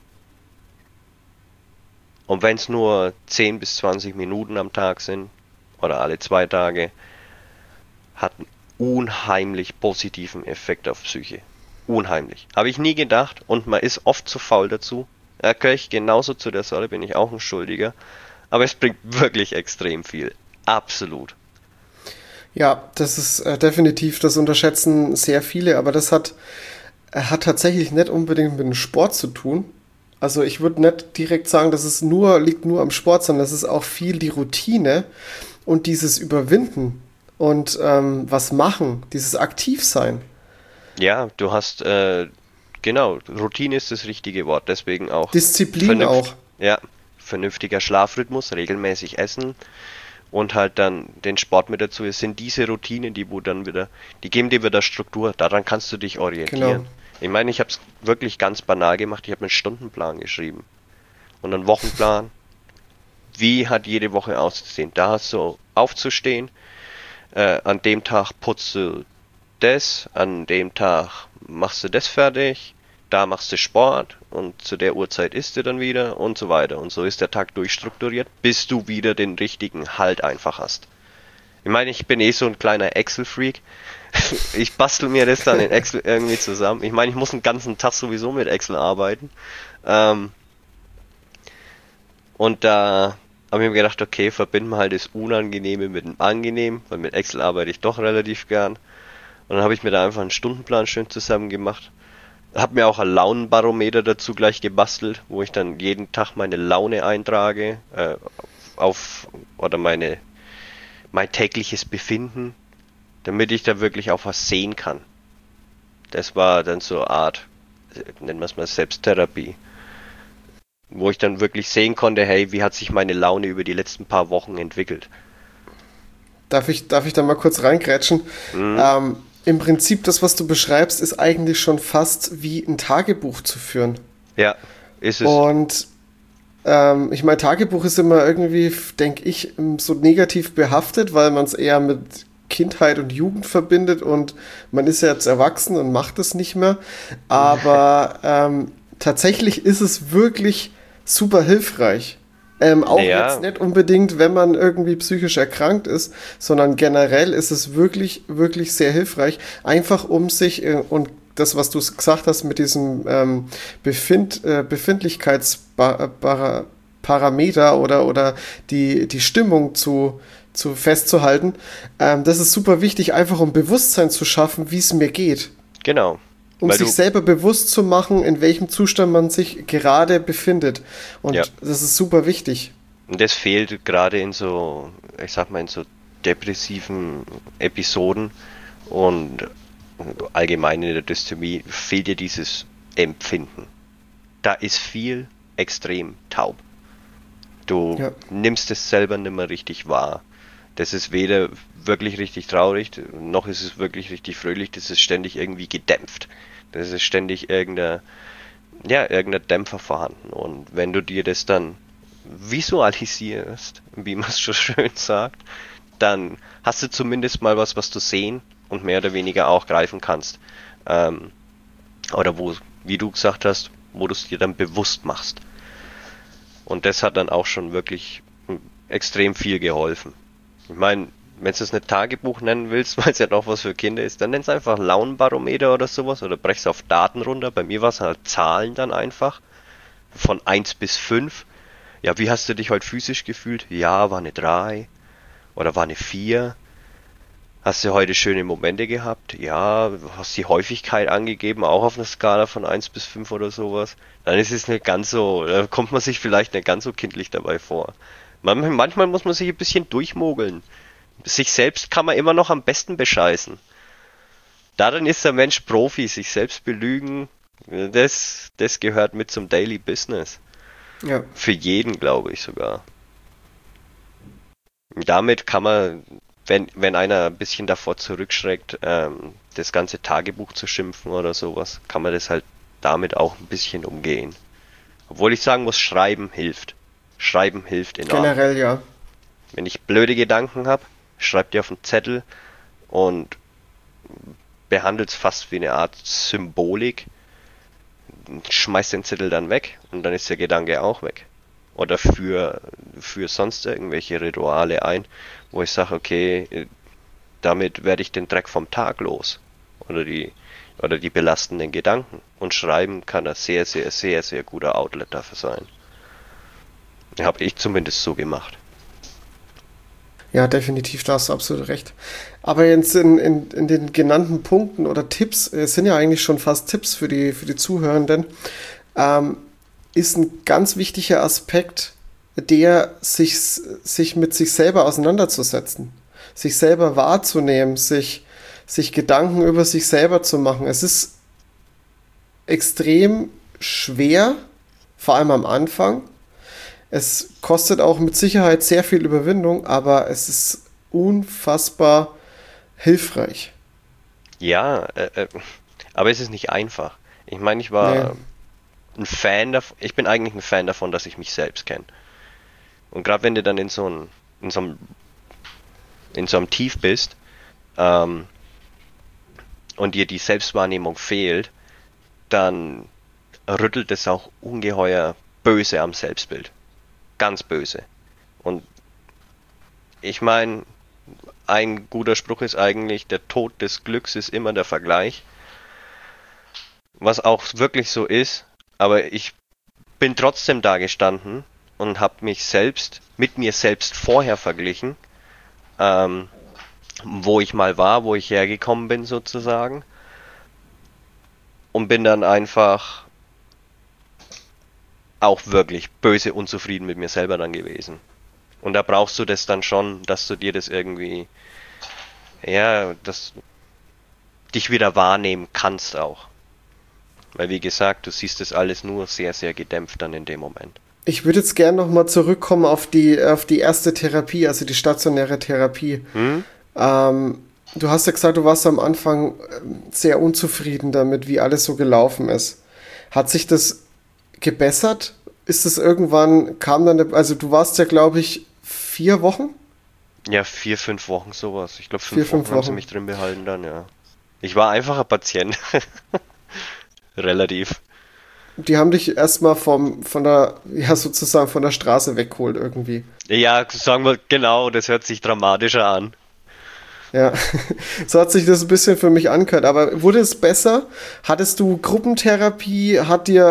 und wenn es nur 10 bis 20 Minuten am Tag sind, oder alle 2 Tage, hat einen unheimlich positiven Effekt auf Psyche. Unheimlich. Habe ich nie gedacht, und man ist oft zu faul dazu. Da gehöre ich genauso zu der Sorte, bin ich auch ein Schuldiger. Aber es bringt wirklich extrem viel. Absolut. Ja, das ist definitiv, das unterschätzen sehr viele, aber das hat tatsächlich nicht unbedingt mit dem Sport zu tun. Also ich würde nicht direkt sagen, dass es liegt nur am Sport, sondern es ist auch viel die Routine und dieses Überwinden und was machen, dieses Aktivsein. Ja, du hast, genau, Routine ist das richtige Wort, deswegen auch Disziplin auch. ja, vernünftiger Schlafrhythmus, regelmäßig essen und halt dann den Sport mit dazu. Es sind diese Routinen, die geben dir wieder Struktur, daran kannst du dich orientieren. Genau. Ich meine, ich habe es wirklich ganz banal gemacht, ich habe einen Stundenplan geschrieben und einen Wochenplan. Wie hat jede Woche auszusehen? Da hast du aufzustehen, an dem Tag putzt du das, an dem Tag machst du das fertig, da machst du Sport und zu der Uhrzeit isst du dann wieder und so weiter. Und so ist der Tag durchstrukturiert, bis du wieder den richtigen Halt einfach hast. Ich meine, ich bin so ein kleiner Excel-Freak. Ich bastel mir das dann in Excel irgendwie zusammen. Ich meine, ich muss den ganzen Tag sowieso mit Excel arbeiten. Und da habe ich mir gedacht, okay, verbinden wir halt das Unangenehme mit dem Angenehmen, weil mit Excel arbeite ich doch relativ gern. Und dann habe ich mir da einfach einen Stundenplan schön zusammen gemacht. Habe mir auch ein Launenbarometer dazu gleich gebastelt, wo ich dann jeden Tag meine Laune eintrage, oder mein tägliches Befinden, damit ich da wirklich auch was sehen kann. Das war dann so eine Art, nennen wir es mal Selbsttherapie, wo ich dann wirklich sehen konnte, hey, wie hat sich meine Laune über die letzten paar Wochen entwickelt. Darf ich da mal kurz reingrätschen? Im Prinzip, das, was du beschreibst, ist eigentlich schon fast wie ein Tagebuch zu führen. Ja, ist es. Und ich meine, Tagebuch ist immer irgendwie, denke ich, so negativ behaftet, weil man es eher mit Kindheit und Jugend verbindet und man ist ja jetzt erwachsen und macht es nicht mehr. Aber tatsächlich ist es wirklich super hilfreich. Auch jetzt nicht unbedingt, wenn man irgendwie psychisch erkrankt ist, sondern generell ist es wirklich, wirklich sehr hilfreich, einfach um sich und das, was du gesagt hast mit diesem Befindlichkeitsparameter oder die Stimmung zu festzuhalten, das ist super wichtig, einfach um Bewusstsein zu schaffen, wie es mir geht. Genau. Um sich selber bewusst zu machen, in welchem Zustand man sich gerade befindet. Und das ist super wichtig. Und das fehlt gerade in so, ich sag mal, in so depressiven Episoden und allgemein in der Dysthymie fehlt dir dieses Empfinden. Da ist viel extrem taub. Du nimmst es selber nicht mehr richtig wahr. Das ist weder wirklich richtig traurig, noch ist es wirklich richtig fröhlich, das ist ständig irgendwie gedämpft. Das ist ständig irgendein Dämpfer vorhanden. Und wenn du dir das dann visualisierst, wie man es schon schön sagt, dann hast du zumindest mal was du sehen und mehr oder weniger auch greifen kannst. Oder wo, wie du gesagt hast, wo du es dir dann bewusst machst. Und das hat dann auch schon wirklich extrem viel geholfen. Ich meine, wenn du es nicht Tagebuch nennen willst, weil es ja doch was für Kinder ist, dann nenn es einfach Launenbarometer oder sowas oder brech's auf Daten runter. Bei mir war es halt Zahlen dann einfach. Von 1 bis 5. Ja, wie hast du dich heute physisch gefühlt? Ja, war eine 3. Oder war eine 4. Hast du heute schöne Momente gehabt? Ja, hast die Häufigkeit angegeben, auch auf einer Skala von 1 bis 5 oder sowas. Dann ist es nicht ganz so, da kommt man sich vielleicht nicht ganz so kindlich dabei vor. Manchmal muss man sich ein bisschen durchmogeln. Sich selbst kann man immer noch am besten bescheißen. Darin ist der Mensch Profi, sich selbst belügen, das gehört mit zum Daily Business. Ja. Für jeden, glaube ich sogar. Damit kann man, wenn einer ein bisschen davor zurückschreckt, das ganze Tagebuch zu schimpfen oder sowas, kann man das halt damit auch ein bisschen umgehen. Obwohl ich sagen muss, Schreiben hilft. Schreiben hilft enorm. Generell, ja. Wenn ich blöde Gedanken habe, schreib dir auf einen Zettel und behandelt es fast wie eine Art Symbolik. Schmeiß den Zettel dann weg und dann ist der Gedanke auch weg. Oder für sonst irgendwelche Rituale ein, wo ich sage, okay, damit werde ich den Dreck vom Tag los. Oder die belastenden Gedanken. Und Schreiben kann ein sehr, sehr, sehr, sehr guter Outlet dafür sein. Habe ich zumindest so gemacht. Ja, definitiv, da hast du absolut recht. Aber jetzt in den genannten Punkten oder Tipps, es sind ja eigentlich schon fast Tipps für die Zuhörenden, ist ein ganz wichtiger Aspekt, der sich mit sich selber auseinanderzusetzen, sich selber wahrzunehmen, sich Gedanken über sich selber zu machen. Es ist extrem schwer, vor allem am Anfang. Es kostet auch mit Sicherheit sehr viel Überwindung, aber es ist unfassbar hilfreich. Ja, aber es ist nicht einfach. Ich meine, ich war ein Fan davon, ich bin eigentlich ein Fan davon, dass ich mich selbst kenne. Und gerade wenn du dann in so einem Tief bist, und dir die Selbstwahrnehmung fehlt, dann rüttelt es auch ungeheuer böse am Selbstbild. Ganz böse. Und ich meine, ein guter Spruch ist eigentlich, der Tod des Glücks ist immer der Vergleich. Was auch wirklich so ist, aber ich bin trotzdem da gestanden und habe mich selbst, mit mir selbst vorher verglichen, wo ich mal war, wo ich hergekommen bin sozusagen. Und bin dann einfach auch wirklich böse unzufrieden mit mir selber dann gewesen. Und da brauchst du das dann schon, dass du dir das irgendwie, dass dich wieder wahrnehmen kannst auch. Weil wie gesagt, du siehst das alles nur sehr, sehr gedämpft dann in dem Moment. Ich würde jetzt gerne nochmal zurückkommen auf die erste Therapie, also die stationäre Therapie. Du hast ja gesagt, du warst am Anfang sehr unzufrieden damit, wie alles so gelaufen ist. Hat sich das gebessert? Ist es irgendwann, also du warst ja, glaube ich, 4 Wochen? Ja, 4, 5 Wochen sowas. Ich glaube, 5 Wochen haben sie mich drin behalten dann, ja. Ich war einfach ein Patient. Relativ. Die haben dich erstmal von der Straße weggeholt irgendwie. Ja, sagen wir, genau, das hört sich dramatischer an. Ja, so hat sich das ein bisschen für mich angehört. Aber wurde es besser? Hattest du Gruppentherapie?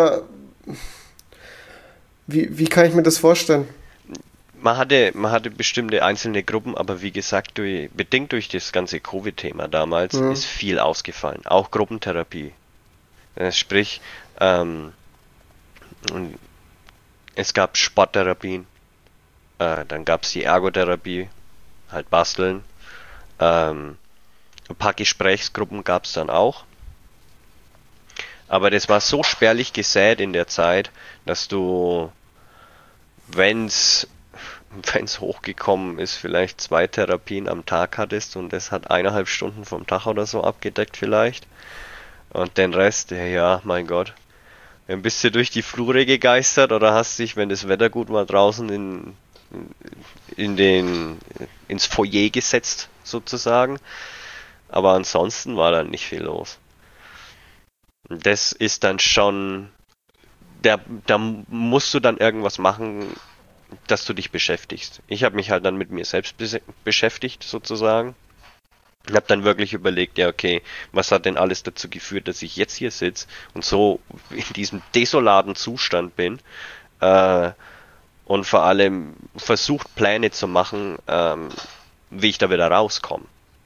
Wie kann ich mir das vorstellen? Man hatte bestimmte einzelne Gruppen, aber wie gesagt, bedingt durch das ganze Covid-Thema damals Hm. ist viel ausgefallen. Auch Gruppentherapie. Sprich, ähm, und es gab Sporttherapien, dann gab es die Ergotherapie, halt basteln. Ähm, ein paar Gesprächsgruppen gab es dann auch. Aber das war so spärlich gesät in der Zeit, dass du, wenn's, wenn's hochgekommen ist, vielleicht 2 Therapien am Tag hattest und das hat 1,5 Stunden vom Tag oder so abgedeckt vielleicht. Und den Rest, ja, mein Gott. Dann bist du durch die Flure gegeistert oder hast dich, wenn das Wetter gut war, draußen in den, ins Foyer gesetzt, sozusagen. Aber ansonsten war da nicht viel los. Das ist dann schon, da musst du dann irgendwas machen, dass du dich beschäftigst. Ich habe mich halt dann mit mir selbst beschäftigt, sozusagen. Ich habe dann wirklich überlegt, ja, okay, was hat denn alles dazu geführt, dass ich jetzt hier sitze und so in diesem desolaten Zustand bin, äh, und vor allem versucht, Pläne zu machen, wie ich da wieder rauskomme.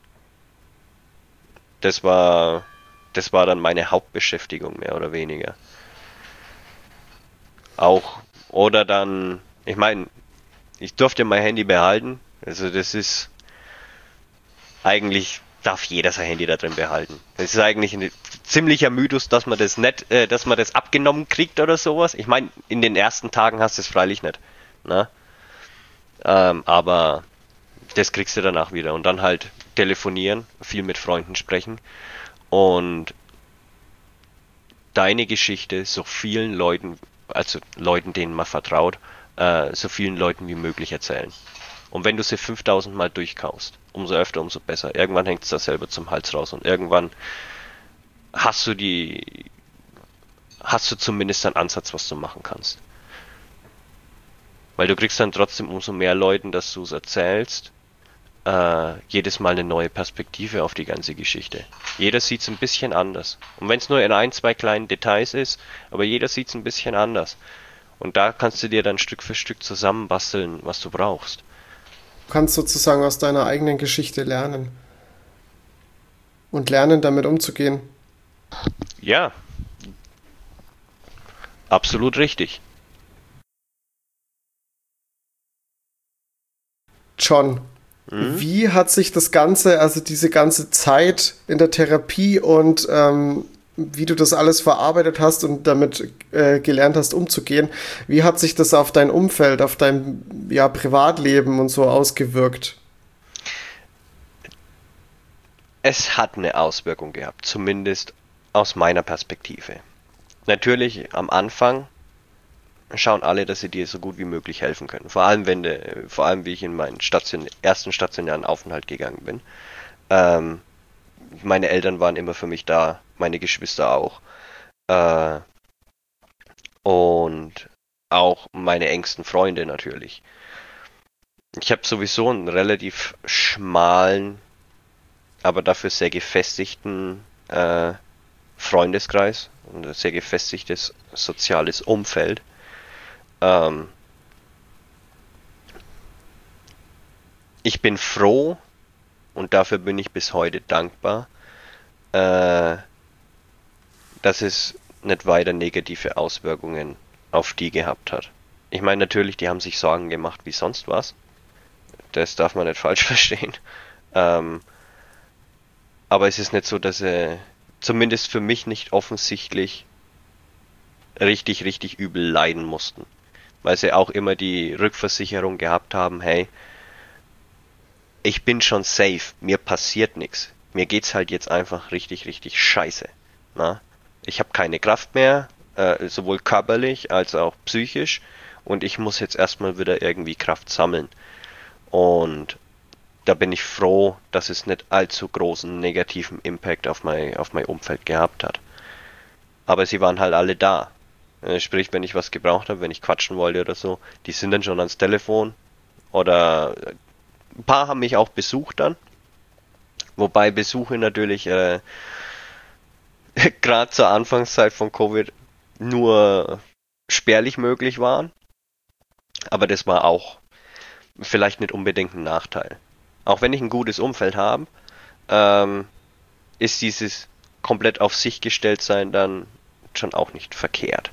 Das war, das war dann meine Hauptbeschäftigung, mehr oder weniger. Auch, oder dann, ich meine, ich durfte mein Handy behalten. Also das ist, eigentlich darf jeder sein Handy da drin behalten. Es ist eigentlich ein ziemlicher Mythos, dass man das nicht, dass man das abgenommen kriegt oder sowas. Ich meine, in den ersten Tagen hast du es freilich nicht. Ne? Aber das kriegst du danach wieder. Und dann halt telefonieren, viel mit Freunden sprechen und deine Geschichte so vielen Leuten, also Leuten, denen man vertraut, so vielen Leuten wie möglich erzählen. Und wenn du sie 5000 Mal durchkaust, umso öfter, umso besser. Irgendwann hängt es da selber zum Hals raus und irgendwann hast du hast du zumindest einen Ansatz, was du machen kannst. Weil du kriegst dann trotzdem umso mehr Leuten, dass du es erzählst, jedes Mal eine neue Perspektive auf die ganze Geschichte. Jeder sieht es ein bisschen anders. Und wenn es nur in ein, zwei kleinen Details ist, aber jeder sieht es ein bisschen anders. Und da kannst du dir dann Stück für Stück zusammenbasteln, was du brauchst. Du kannst sozusagen aus deiner eigenen Geschichte lernen und lernen, damit umzugehen. Ja, absolut richtig. John, Mhm. wie hat sich das Ganze, also diese ganze Zeit in der Therapie und wie du das alles verarbeitet hast und damit gelernt hast, umzugehen, wie hat sich das auf dein Umfeld, auf dein ja, Privatleben und so ausgewirkt? Es hat eine Auswirkung gehabt, zumindest aus meiner Perspektive. Natürlich am Anfang schauen alle, dass sie dir so gut wie möglich helfen können. Vor allem wie ich in meinen ersten stationären Aufenthalt gegangen bin. Ähm, Meine Eltern waren immer für mich da, meine Geschwister auch. Äh, und auch meine engsten Freunde natürlich. Ich habe sowieso einen relativ schmalen, aber dafür sehr gefestigten Freundeskreis und ein sehr gefestigtes soziales Umfeld. Ähm, Ich bin froh und dafür bin ich bis heute dankbar, äh, dass es nicht weiter negative Auswirkungen auf die gehabt hat. Ich meine natürlich, die haben sich Sorgen gemacht wie sonst was. Das darf man nicht falsch verstehen. Ähm, aber es ist nicht so, dass sie zumindest für mich nicht offensichtlich richtig übel leiden mussten. Weil sie auch immer die Rückversicherung gehabt haben, hey, ich bin schon safe, mir passiert nichts. Mir geht's halt jetzt einfach richtig scheiße. Na? Ich habe keine Kraft mehr, sowohl körperlich als auch psychisch, und ich muss jetzt erstmal wieder irgendwie Kraft sammeln. Und da bin ich froh, dass es nicht allzu großen negativen Impact auf mein Umfeld gehabt hat. Aber sie waren halt alle da. Sprich, wenn ich was gebraucht habe, wenn ich quatschen wollte oder so, die sind dann schon ans Telefon oder ein paar haben mich auch besucht dann. Wobei Besuche natürlich gerade zur Anfangszeit von Covid nur spärlich möglich waren, aber das war auch vielleicht nicht unbedingt ein Nachteil. Auch wenn ich ein gutes Umfeld habe, ähm, ist dieses komplett auf sich gestellt sein dann schon auch nicht verkehrt.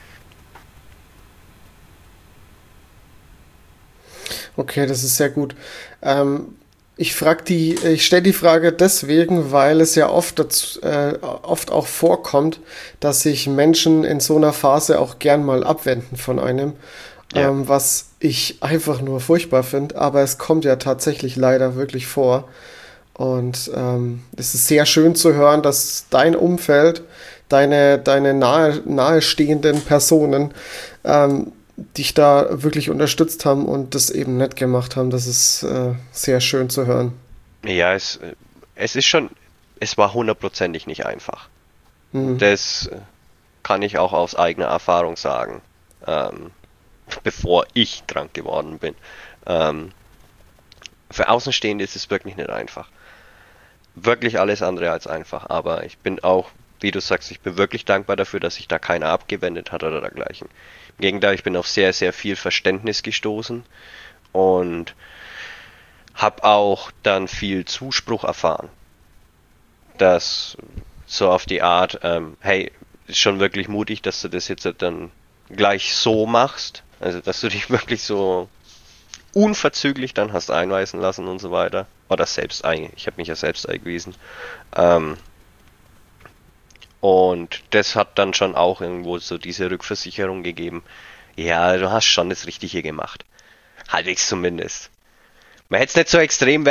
Okay, das ist sehr gut. Ich stelle die Frage deswegen, weil es ja oft auch vorkommt, dass sich Menschen in so einer Phase auch gern mal abwenden von einem, Ja, was ich einfach nur furchtbar finde, aber es kommt ja tatsächlich leider wirklich vor. Und es ist sehr schön zu hören, dass dein Umfeld, deine nahestehenden Personen dich da wirklich unterstützt haben und das eben nett gemacht haben. Das ist sehr schön zu hören. ja, es ist schon, es war hundertprozentig nicht einfach. Hm. Das kann ich auch aus eigener Erfahrung sagen, ähm, bevor ich krank geworden bin. Ähm, für Außenstehende ist es wirklich nicht einfach. Wirklich alles andere als einfach. Aber ich bin auch, wie du sagst, ich bin wirklich dankbar dafür, dass sich da keiner abgewendet hat oder dergleichen. Im Gegenteil, ich bin auf sehr, sehr viel Verständnis gestoßen und habe auch dann viel Zuspruch erfahren. Das so auf die Art, hey, ist schon wirklich mutig, dass du das jetzt dann gleich so machst. Also, dass du dich wirklich so unverzüglich dann hast einweisen lassen und so weiter. Oder selbst ich habe mich ja selbst eingewiesen. Ähm, und das hat dann schon auch irgendwo so diese Rückversicherung gegeben. Ja, du hast schon das Richtige gemacht. Halbwegs zumindest. Man hätte es nicht so extrem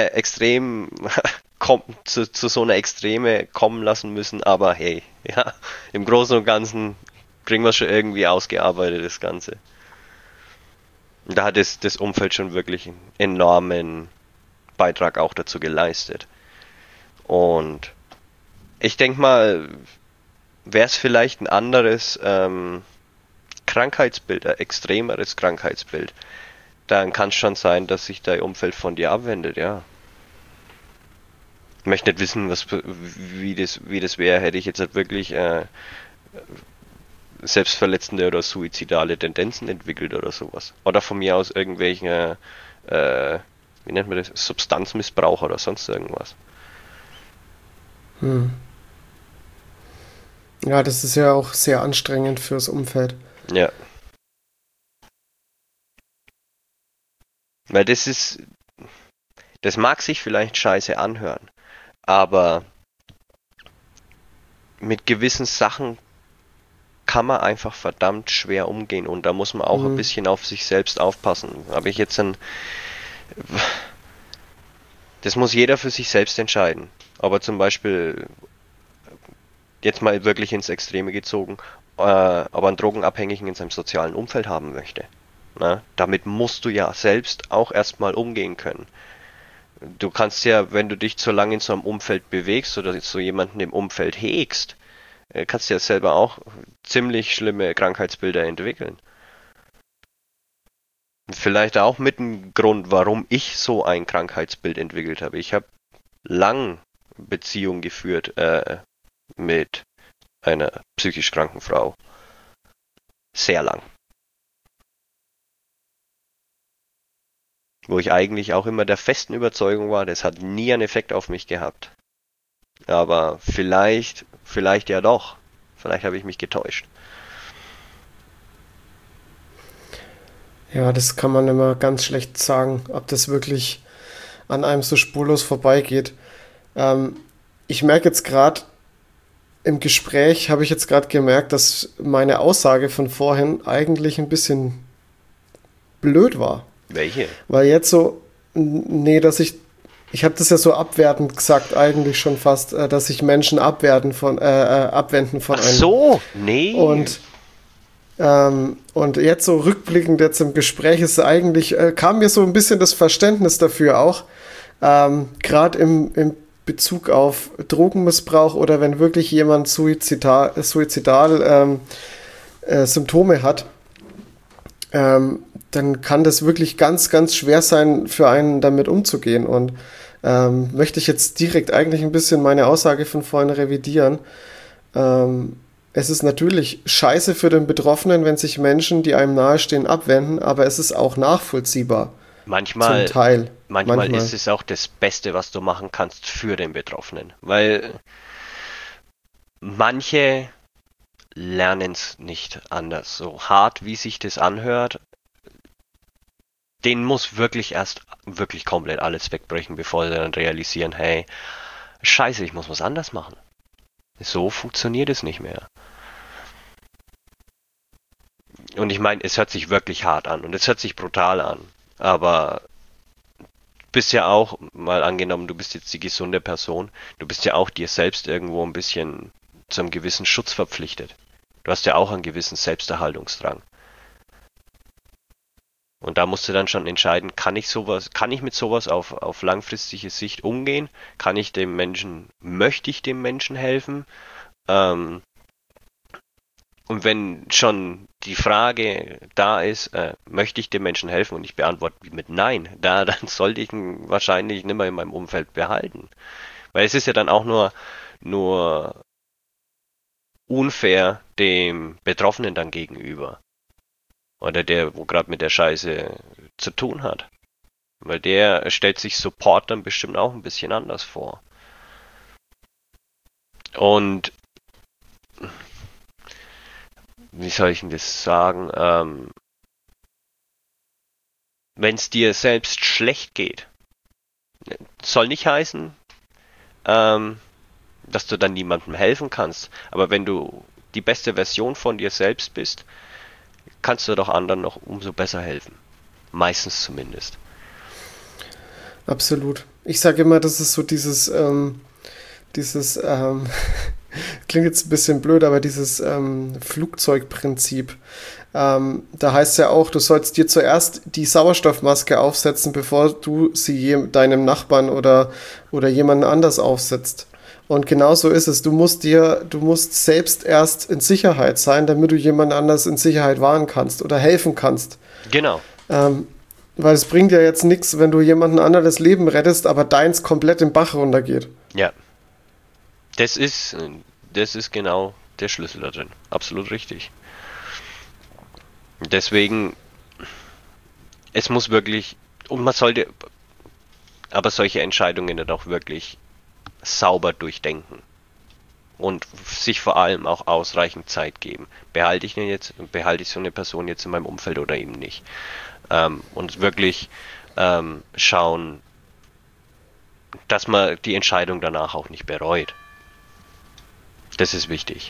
zu so einer Extreme kommen lassen müssen, aber hey, ja, im Großen und Ganzen kriegen wir schon irgendwie ausgearbeitet, das Ganze. Und da hat das Umfeld schon wirklich einen enormen Beitrag auch dazu geleistet. Und ich denke mal, wäre es vielleicht ein anderes Krankheitsbild, ein extremeres Krankheitsbild, dann kann es schon sein, dass sich dein Umfeld von dir abwendet, ja. Ich möchte nicht wissen, wie das wäre, hätte ich jetzt halt wirklich selbstverletzende oder suizidale Tendenzen entwickelt oder sowas. Oder von mir aus irgendwelchen, wie nennt man das, Substanzmissbrauch oder sonst irgendwas. Hm. Ja, das ist ja auch sehr anstrengend fürs Umfeld. Ja, weil das mag sich vielleicht scheiße anhören, aber mit gewissen Sachen kann man einfach verdammt schwer umgehen und da muss man auch ein Hm. bisschen auf sich selbst aufpassen. Habe ich jetzt das muss jeder für sich selbst entscheiden. Aber zum Beispiel jetzt mal wirklich ins Extreme gezogen, aber einen Drogenabhängigen in seinem sozialen Umfeld haben möchte. Na, damit musst du ja selbst auch erstmal umgehen können. Du kannst ja, wenn du dich zu lange in so einem Umfeld bewegst oder so jemanden im Umfeld hegst, kannst du ja selber auch ziemlich schlimme Krankheitsbilder entwickeln. Vielleicht auch mit einem Grund, warum ich so ein Krankheitsbild entwickelt habe. Ich habe lang Beziehung geführt mit einer psychisch kranken Frau. Sehr lang. Wo ich eigentlich auch immer der festen Überzeugung war, das hat nie einen Effekt auf mich gehabt. Aber vielleicht ja doch. Vielleicht habe ich mich getäuscht. Ja, das kann man immer ganz schlecht sagen, ob das wirklich an einem so spurlos vorbeigeht. Ähm, Ich merke jetzt gerade im Gespräch, habe ich jetzt gerade gemerkt, dass meine Aussage von vorhin eigentlich ein bisschen blöd war. Welche? Weil jetzt so, nee, ich habe das ja so abwertend gesagt, eigentlich schon fast, dass sich Menschen abwenden von Ach einem. so, nee. Und und jetzt so rückblickend jetzt im Gespräch ist eigentlich, kam mir so ein bisschen das Verständnis dafür auch, gerade im Bezug auf Drogenmissbrauch oder wenn wirklich jemand suizidal Symptome hat, dann kann das wirklich ganz, ganz schwer sein, für einen damit umzugehen. Und möchte ich jetzt direkt eigentlich ein bisschen meine Aussage von vorhin revidieren. Es ist natürlich scheiße für den Betroffenen, wenn sich Menschen, die einem nahestehen, abwenden, aber es ist auch nachvollziehbar. Zum Manchmal, Teil. manchmal ist es auch das Beste, was du machen kannst für den Betroffenen, weil manche lernen es nicht anders. So hart, wie sich das anhört, denen muss wirklich erst wirklich komplett alles wegbrechen, bevor sie dann realisieren, hey, scheiße, ich muss was anders machen. So funktioniert es nicht mehr. Und ich meine, es hört sich wirklich hart an und es hört sich brutal an. Aber du bist ja auch, mal angenommen, du bist jetzt die gesunde Person, du bist ja auch dir selbst irgendwo ein bisschen zu einem gewissen Schutz verpflichtet. Du hast ja auch einen gewissen Selbsterhaltungsdrang. Und da musst du dann schon entscheiden, kann ich mit sowas auf langfristige Sicht umgehen? Möchte ich dem Menschen helfen? Ähm, und wenn schon die Frage da ist, möchte ich dem Menschen helfen und ich beantworte mit Nein, dann sollte ich ihn wahrscheinlich nicht mehr in meinem Umfeld behalten. Weil es ist ja dann auch nur unfair dem Betroffenen dann gegenüber. Oder der, wo gerade mit der Scheiße zu tun hat. Weil der stellt sich Support dann bestimmt auch ein bisschen anders vor. Und wie soll ich denn das sagen? Wenn es dir selbst schlecht geht, soll nicht heißen, dass du dann niemandem helfen kannst. Aber wenn du die beste Version von dir selbst bist, kannst du doch anderen noch umso besser helfen. Meistens zumindest. Absolut. Ich sage immer, das ist so klingt jetzt ein bisschen blöd, aber dieses Flugzeugprinzip. Da heißt es ja auch, du sollst dir zuerst die Sauerstoffmaske aufsetzen, bevor du sie deinem Nachbarn oder jemandem anders aufsetzt. Und genau so ist es. Du musst selbst erst in Sicherheit sein, damit du jemand anders in Sicherheit wahren kannst oder helfen kannst. Genau. Weil es bringt ja jetzt nichts, wenn du jemanden anderen das Leben rettest, aber deins komplett im Bach runtergeht. Ja. Das ist genau der Schlüssel da drin. Absolut richtig. Deswegen, es muss wirklich, und man sollte aber solche Entscheidungen dann auch wirklich sauber durchdenken und sich vor allem auch ausreichend Zeit geben. Behalte ich so eine Person jetzt in meinem Umfeld oder eben nicht? Und wirklich schauen, dass man die Entscheidung danach auch nicht bereut. Das ist wichtig.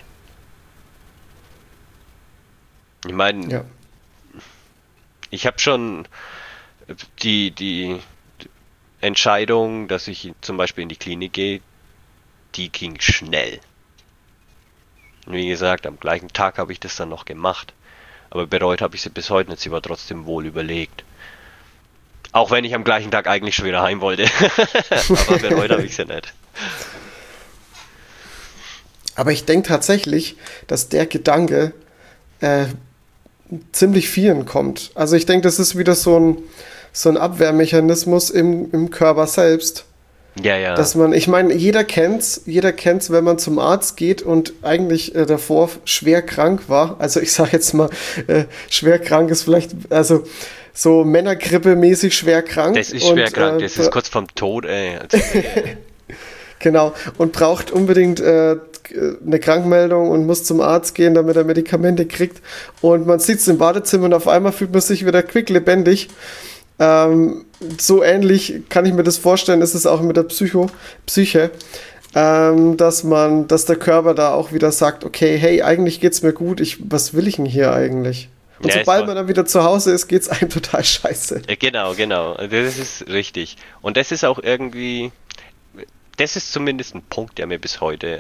Ich meine, Ja. ich habe schon die Entscheidung, dass ich zum Beispiel in die Klinik gehe, die ging schnell. Wie gesagt, am gleichen Tag habe ich das dann noch gemacht. Aber bereut habe ich sie bis heute nicht. Sie war trotzdem wohl überlegt. Auch wenn ich am gleichen Tag eigentlich schon wieder heim wollte. Aber bereut habe ich sie nicht. Aber ich denke tatsächlich, dass der Gedanke ziemlich vielen kommt. Also ich denke, das ist wieder so ein Abwehrmechanismus im Körper selbst. Ja. Dass ich meine, jeder kennt's, wenn man zum Arzt geht und eigentlich davor schwer krank war. Also ich sage jetzt mal, schwer krank ist vielleicht, also so Männergrippe-mäßig schwer krank. Das ist schwer krank, das ist kurz vorm Tod, ey. Also, genau, und braucht unbedingt eine Krankmeldung und muss zum Arzt gehen, damit er Medikamente kriegt. Und man sitzt im Badezimmer und auf einmal fühlt man sich wieder quicklebendig. So ähnlich kann ich mir das vorstellen, ist es auch mit der Psyche, dass der Körper da auch wieder sagt, okay, hey, eigentlich geht's mir gut, was will ich denn hier eigentlich? Und ja, sobald man dann wieder zu Hause ist, geht's einem total scheiße. Genau, das ist richtig. Und das ist auch irgendwie, das ist zumindest ein Punkt, der mir bis heute,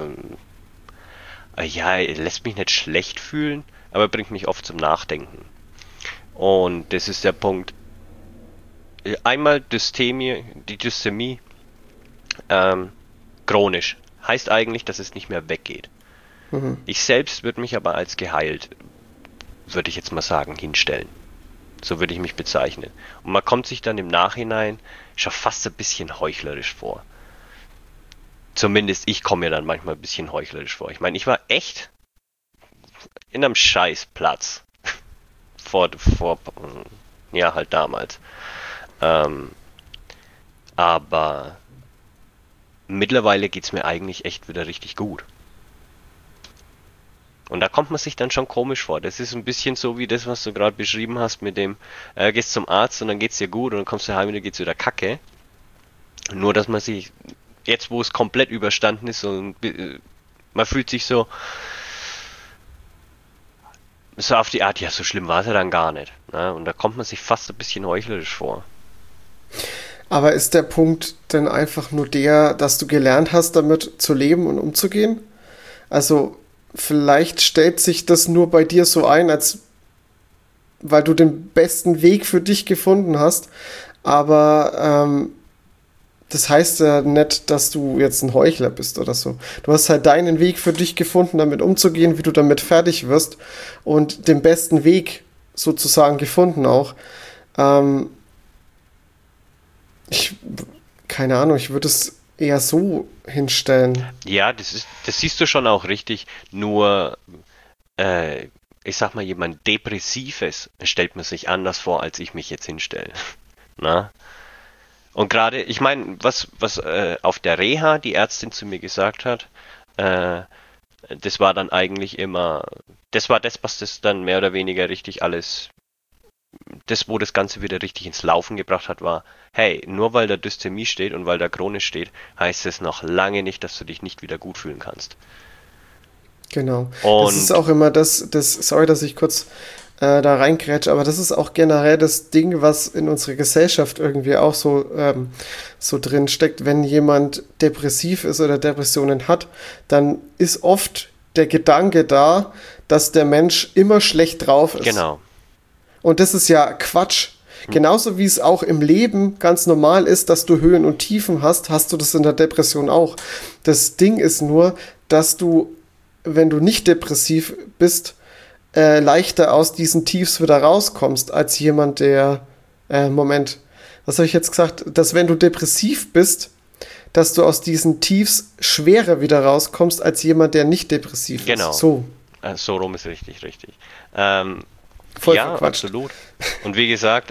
lässt mich nicht schlecht fühlen, aber bringt mich oft zum Nachdenken. Und das ist der Punkt, einmal die Dysthemie, chronisch. Heißt eigentlich, dass es nicht mehr weggeht. Ich selbst würde mich aber als geheilt, würde ich jetzt mal sagen, hinstellen. So würde ich mich bezeichnen. Und man kommt sich dann im Nachhinein schon fast ein bisschen heuchlerisch vor. Zumindest ich komme mir dann manchmal ein bisschen heuchlerisch vor. Ich meine, ich war echt in einem Scheißplatz. Ja, halt damals. Aber mittlerweile geht's mir eigentlich echt wieder richtig gut. Und da kommt man sich dann schon komisch vor. Das ist ein bisschen so wie das, was du gerade beschrieben hast mit dem, gehst zum Arzt und dann geht's dir gut und dann kommst du heim und dann geht's wieder kacke. Nur, dass man sich, jetzt wo es komplett überstanden ist, man fühlt sich so auf die Art, ja, so schlimm war es ja dann gar nicht. Ne? Und da kommt man sich fast ein bisschen heuchlerisch vor. Aber ist der Punkt denn einfach nur der, dass du gelernt hast, damit zu leben und umzugehen? Also vielleicht stellt sich das nur bei dir so ein, als weil du den besten Weg für dich gefunden hast. Aber das heißt ja nicht, dass du jetzt ein Heuchler bist oder so. Du hast halt deinen Weg für dich gefunden, damit umzugehen, wie du damit fertig wirst und den besten Weg sozusagen gefunden auch. Ähm, ich, keine Ahnung, ich würde es eher so hinstellen. Ja, das siehst du schon auch richtig. Nur, ich sag mal, jemand Depressives stellt man sich anders vor, als ich mich jetzt hinstelle. Na? Und gerade, ich meine, was auf der Reha die Ärztin zu mir gesagt hat, äh, das war dann eigentlich immer, das war das, was das dann mehr oder weniger richtig alles, das, wo das Ganze wieder richtig ins Laufen gebracht hat, war, hey, nur weil da Dysthemie steht und weil da chronisch steht, heißt es noch lange nicht, dass du dich nicht wieder gut fühlen kannst. Genau. Das ist Und auch immer sorry, dass ich kurz da reingrätsche, aber das ist auch generell das Ding, was in unserer Gesellschaft irgendwie auch so drin steckt. Wenn jemand depressiv ist oder Depressionen hat, dann ist oft der Gedanke da, dass der Mensch immer schlecht drauf ist. genau, Und das ist ja Quatsch. Genauso wie es auch im Leben ganz normal ist, dass du Höhen und Tiefen hast, hast du das in der Depression auch. Das Ding ist nur, dass du, wenn du nicht depressiv bist, leichter aus diesen Tiefs wieder rauskommst, als jemand, der, Moment, was habe ich jetzt gesagt? Dass wenn du depressiv bist, dass du aus diesen Tiefs schwerer wieder rauskommst, als jemand, der nicht depressiv genau. ist. So, So rum ist richtig. Ähm, voll ja, verquatscht. absolut. Und wie gesagt,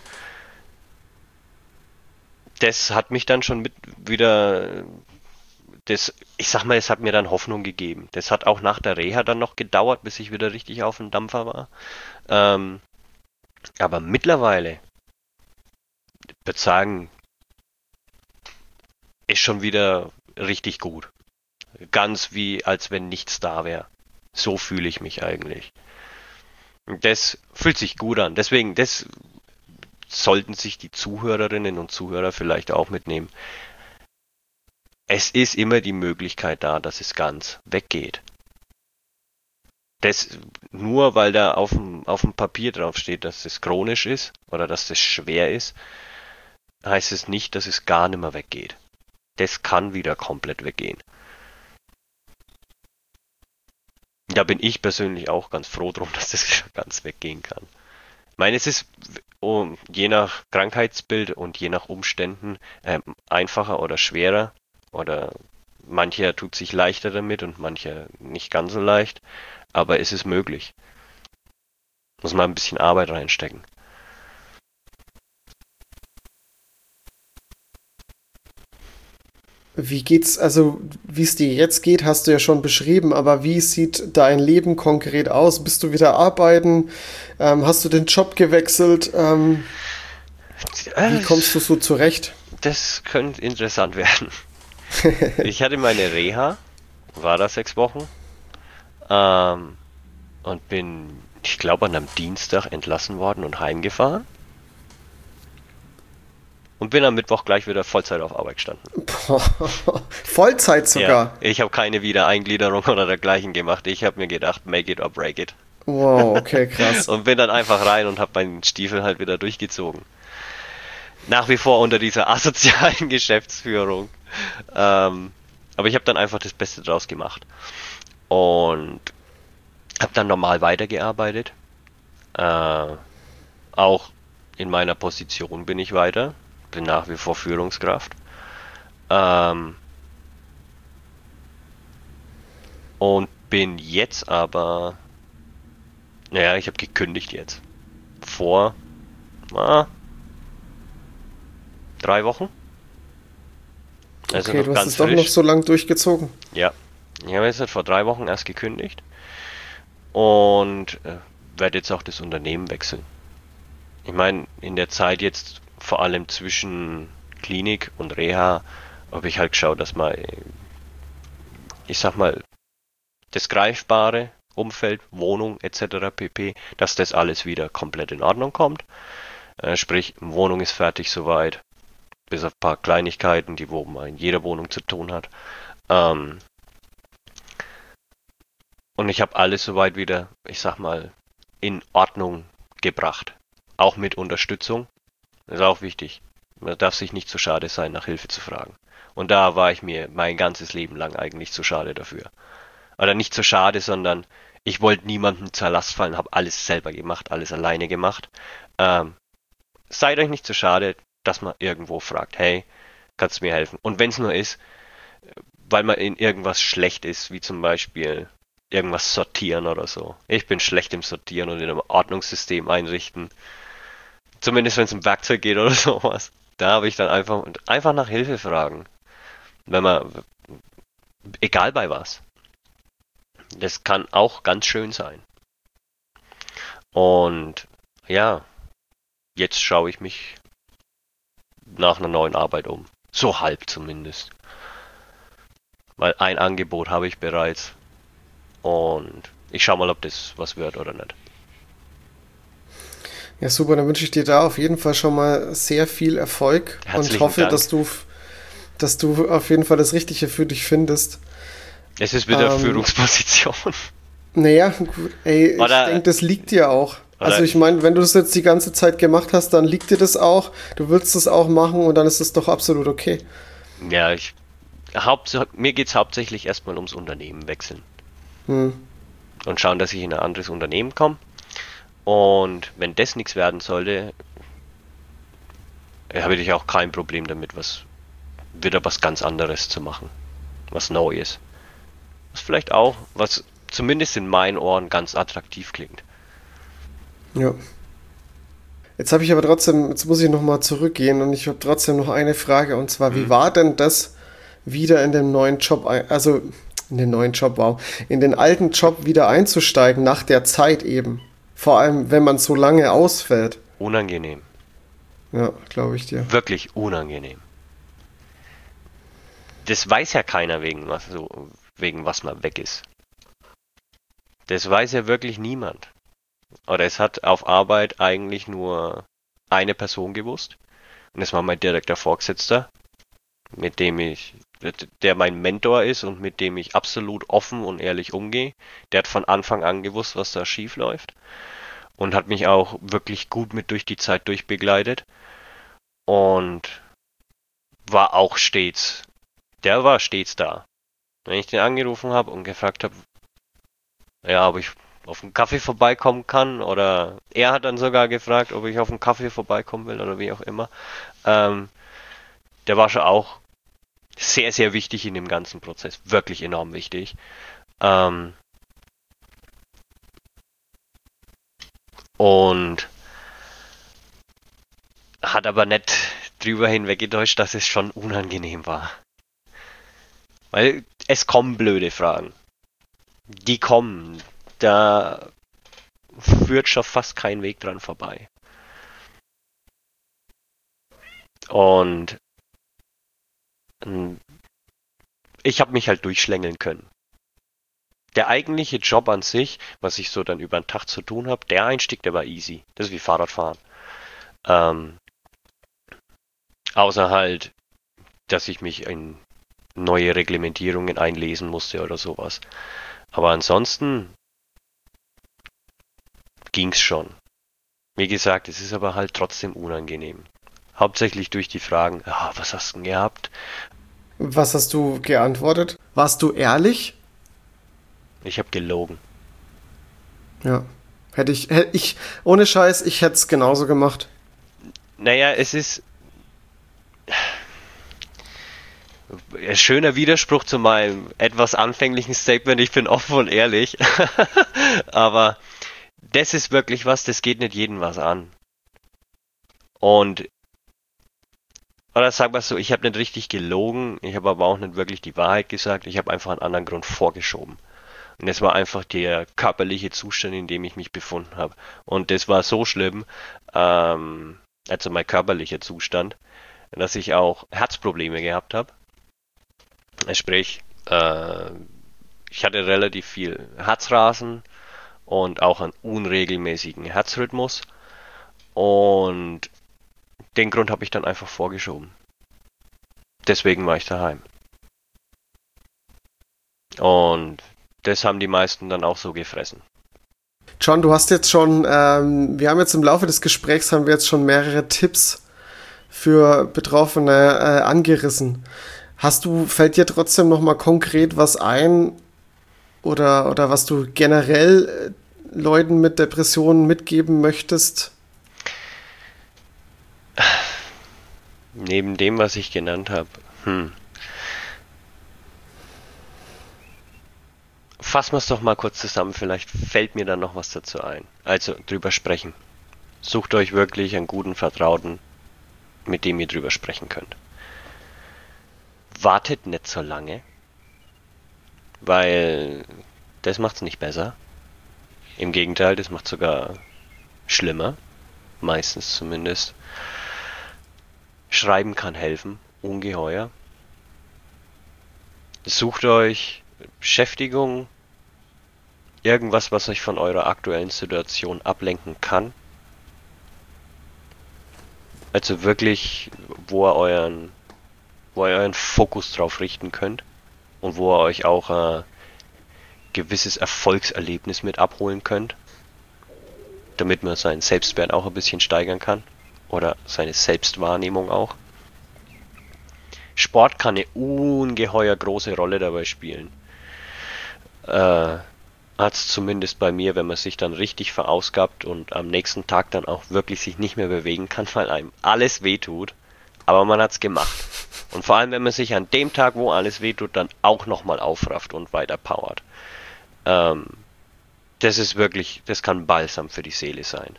das hat mich dann schon mit wieder, ich sag mal, es hat mir dann Hoffnung gegeben. Das hat auch nach der Reha dann noch gedauert, bis ich wieder richtig auf dem Dampfer war. Ähm, aber mittlerweile, ich würde sagen, ist schon wieder richtig gut. Ganz wie, als wenn nichts da wäre. So fühle ich mich eigentlich. Und das fühlt sich gut an. Deswegen, das sollten sich die Zuhörerinnen und Zuhörer vielleicht auch mitnehmen. Es ist immer die Möglichkeit da, dass es ganz weggeht. Das, nur weil da auf dem Papier drauf steht, dass es chronisch ist oder dass es schwer ist, heißt es nicht, dass es gar nicht mehr weggeht. Das kann wieder komplett weggehen. Da bin ich persönlich auch ganz froh drum, dass das ganz weggehen kann. Ich meine, es ist je nach Krankheitsbild und je nach Umständen einfacher oder schwerer. Oder mancher tut sich leichter damit und mancher nicht ganz so leicht. Aber es ist möglich. Muss man ein bisschen Arbeit reinstecken. Wie es dir jetzt geht, hast du ja schon beschrieben, aber wie sieht dein Leben konkret aus? Bist du wieder arbeiten? Hast du den Job gewechselt? Wie kommst du so zurecht? Das könnte interessant werden. Ich hatte meine Reha, war da 6 Wochen, und bin, ich glaube, an einem Dienstag entlassen worden und heimgefahren. Und bin am Mittwoch gleich wieder Vollzeit auf Arbeit gestanden. Vollzeit sogar. Ja, ich habe keine Wiedereingliederung oder dergleichen gemacht. Ich habe mir gedacht, make it or break it. Wow, okay, krass. Und bin dann einfach rein und habe meinen Stiefel halt wieder durchgezogen. Nach wie vor unter dieser asozialen Geschäftsführung. Aber ich habe dann einfach das Beste draus gemacht. Und habe dann normal weitergearbeitet. Auch in meiner Position bin ich weiter, bin nach wie vor Führungskraft. Ähm, und bin jetzt aber, naja, ich habe gekündigt jetzt. Vor ah, 3 Wochen. Also Okay, noch du hast ganz es doch noch frisch. so lang durchgezogen. Ja. Ich habe jetzt vor 3 Wochen erst gekündigt und werde jetzt auch das Unternehmen wechseln. Ich meine, in der Zeit jetzt vor allem zwischen Klinik und Reha habe ich halt geschaut, dass mal, ich sag mal, das greifbare Umfeld, Wohnung etc. pp., dass das alles wieder komplett in Ordnung kommt. Sprich, Wohnung ist fertig soweit, bis auf ein paar Kleinigkeiten, die wo man in jeder Wohnung zu tun hat. Ähm, und ich habe alles soweit wieder, ich sag mal, in Ordnung gebracht. Auch mit Unterstützung. Das ist auch wichtig. Man darf sich nicht zu schade sein, nach Hilfe zu fragen. Und da war ich mir mein ganzes Leben lang eigentlich zu schade dafür. Oder nicht zu schade, sondern ich wollte niemandem zur Last fallen, habe alles selber gemacht, alles alleine gemacht. Ähm, Seid euch nicht zu schade, dass man irgendwo fragt, hey, kannst du mir helfen? Und wenn es nur ist, weil man in irgendwas schlecht ist, wie zum Beispiel irgendwas sortieren oder so. Ich bin schlecht im Sortieren und in einem Ordnungssystem einrichten. Zumindest wenn es um Werkzeug geht oder sowas. Da habe ich dann einfach nach Hilfe fragen. Wenn man, egal bei was. Das kann auch ganz schön sein. Und ja, jetzt schaue ich mich nach einer neuen Arbeit um. So halb zumindest. Weil ein Angebot habe ich bereits. Und ich schaue mal, ob das was wird oder nicht. Ja, super, dann wünsche ich dir da auf jeden Fall schon mal sehr viel Erfolg und Herzlichen hoffe, Dank. dass du auf jeden Fall das Richtige für dich findest. Es ist wieder Ähm, Führungsposition. naja, gut, ey, ich Oder, denke, das liegt dir auch. Also oder, ich meine, wenn du das jetzt die ganze Zeit gemacht hast, dann liegt dir das auch. Du willst das auch machen und dann ist es doch absolut okay. ja, mir geht es hauptsächlich erstmal ums Unternehmen wechseln. Hm, Und schauen, dass ich in ein anderes Unternehmen komme. Und wenn das nichts werden sollte, habe ich auch kein Problem damit, wieder was ganz anderes zu machen. Was Neues. Was vielleicht auch, was zumindest in meinen Ohren ganz attraktiv klingt. ja. Jetzt habe ich aber trotzdem, jetzt muss ich nochmal zurückgehen und ich habe trotzdem noch eine Frage und zwar, wie Hm? war denn das wieder in den neuen Job, also in den neuen Job, wow, in den alten Job wieder einzusteigen nach der Zeit eben? Vor allem, wenn man so lange ausfällt. Unangenehm. Ja, glaube ich dir. Wirklich unangenehm. Das weiß ja keiner wegen was man weg ist. Das weiß ja wirklich niemand. Oder es hat auf Arbeit eigentlich nur eine Person gewusst. Und das war mein direkter Vorgesetzter, mit dem der mein Mentor ist und mit dem ich absolut offen und ehrlich umgehe. Der hat von Anfang an gewusst, was da schief läuft und hat mich auch wirklich gut mit durch die Zeit durchbegleitet und der war stets da. Wenn ich den angerufen habe und gefragt habe, ja, ob ich auf einen Kaffee vorbeikommen kann oder er hat dann sogar gefragt, ob ich auf einen Kaffee vorbeikommen will oder wie auch immer. Ähm, Der war schon auch sehr, sehr wichtig in dem ganzen Prozess. Wirklich enorm wichtig. Ähm, und hat aber nicht drüber hinweggetäuscht, dass es schon unangenehm war. Weil es kommen blöde Fragen. Die kommen. Da führt schon fast kein Weg dran vorbei. Und ich habe mich halt durchschlängeln können. Der eigentliche Job an sich, was ich so dann über den Tag zu tun habe, der Einstieg, der war easy. Das ist wie Fahrradfahren. Ähm, Außer halt, dass ich mich in neue Reglementierungen einlesen musste oder sowas. Aber ansonsten ging's schon. Wie gesagt, es ist aber halt trotzdem unangenehm. Hauptsächlich durch die Fragen, was hast du denn gehabt? Was hast du geantwortet? Warst du ehrlich? Ich habe gelogen. Ja. Hätte ich, ohne Scheiß, ich hätte es genauso gemacht. Naja, es ist ein schöner Widerspruch zu meinem etwas anfänglichen Statement, ich bin offen und ehrlich. Aber das ist wirklich was, das geht nicht jedem was an. Und, oder sag mal so, ich habe nicht richtig gelogen, ich habe aber auch nicht wirklich die Wahrheit gesagt, ich habe einfach einen anderen Grund vorgeschoben. Und das war einfach der körperliche Zustand, in dem ich mich befunden habe. Und das war so schlimm, also mein körperlicher Zustand, dass ich auch Herzprobleme gehabt habe. Sprich, ich hatte relativ viel Herzrasen und auch einen unregelmäßigen Herzrhythmus. Und den Grund habe ich dann einfach vorgeschoben. Deswegen war ich daheim. Und das haben die meisten dann auch so gefressen. John, du hast jetzt schon, wir haben jetzt im Laufe des Gesprächs haben wir jetzt schon mehrere Tipps für Betroffene angerissen. Fällt dir trotzdem nochmal konkret was ein oder was du generell Leuten mit Depressionen mitgeben möchtest? Neben dem, was ich genannt habe, fassen wir es doch mal kurz zusammen, vielleicht fällt mir dann noch was dazu ein. Also, drüber sprechen. Sucht euch wirklich einen guten Vertrauten, mit dem ihr drüber sprechen könnt. Wartet nicht so lange, weil das macht's nicht besser. Im Gegenteil, das macht sogar schlimmer, meistens zumindest. Schreiben kann helfen, ungeheuer. Sucht euch Beschäftigung, irgendwas, was euch von eurer aktuellen Situation ablenken kann. Also wirklich, wo ihr euren Fokus drauf richten könnt und wo ihr euch auch ein gewisses Erfolgserlebnis mit abholen könnt, damit man seinen Selbstwert auch ein bisschen steigern kann oder seine Selbstwahrnehmung auch. Sport kann eine ungeheuer große Rolle dabei spielen. Hat's zumindest bei mir, wenn man sich dann richtig verausgabt und am nächsten Tag dann auch wirklich sich nicht mehr bewegen kann, weil einem alles wehtut, aber man hat's gemacht. Und vor allem, wenn man sich an dem Tag, wo alles wehtut, dann auch nochmal aufrafft und weiter powert. Das ist wirklich, das kann Balsam für die Seele sein.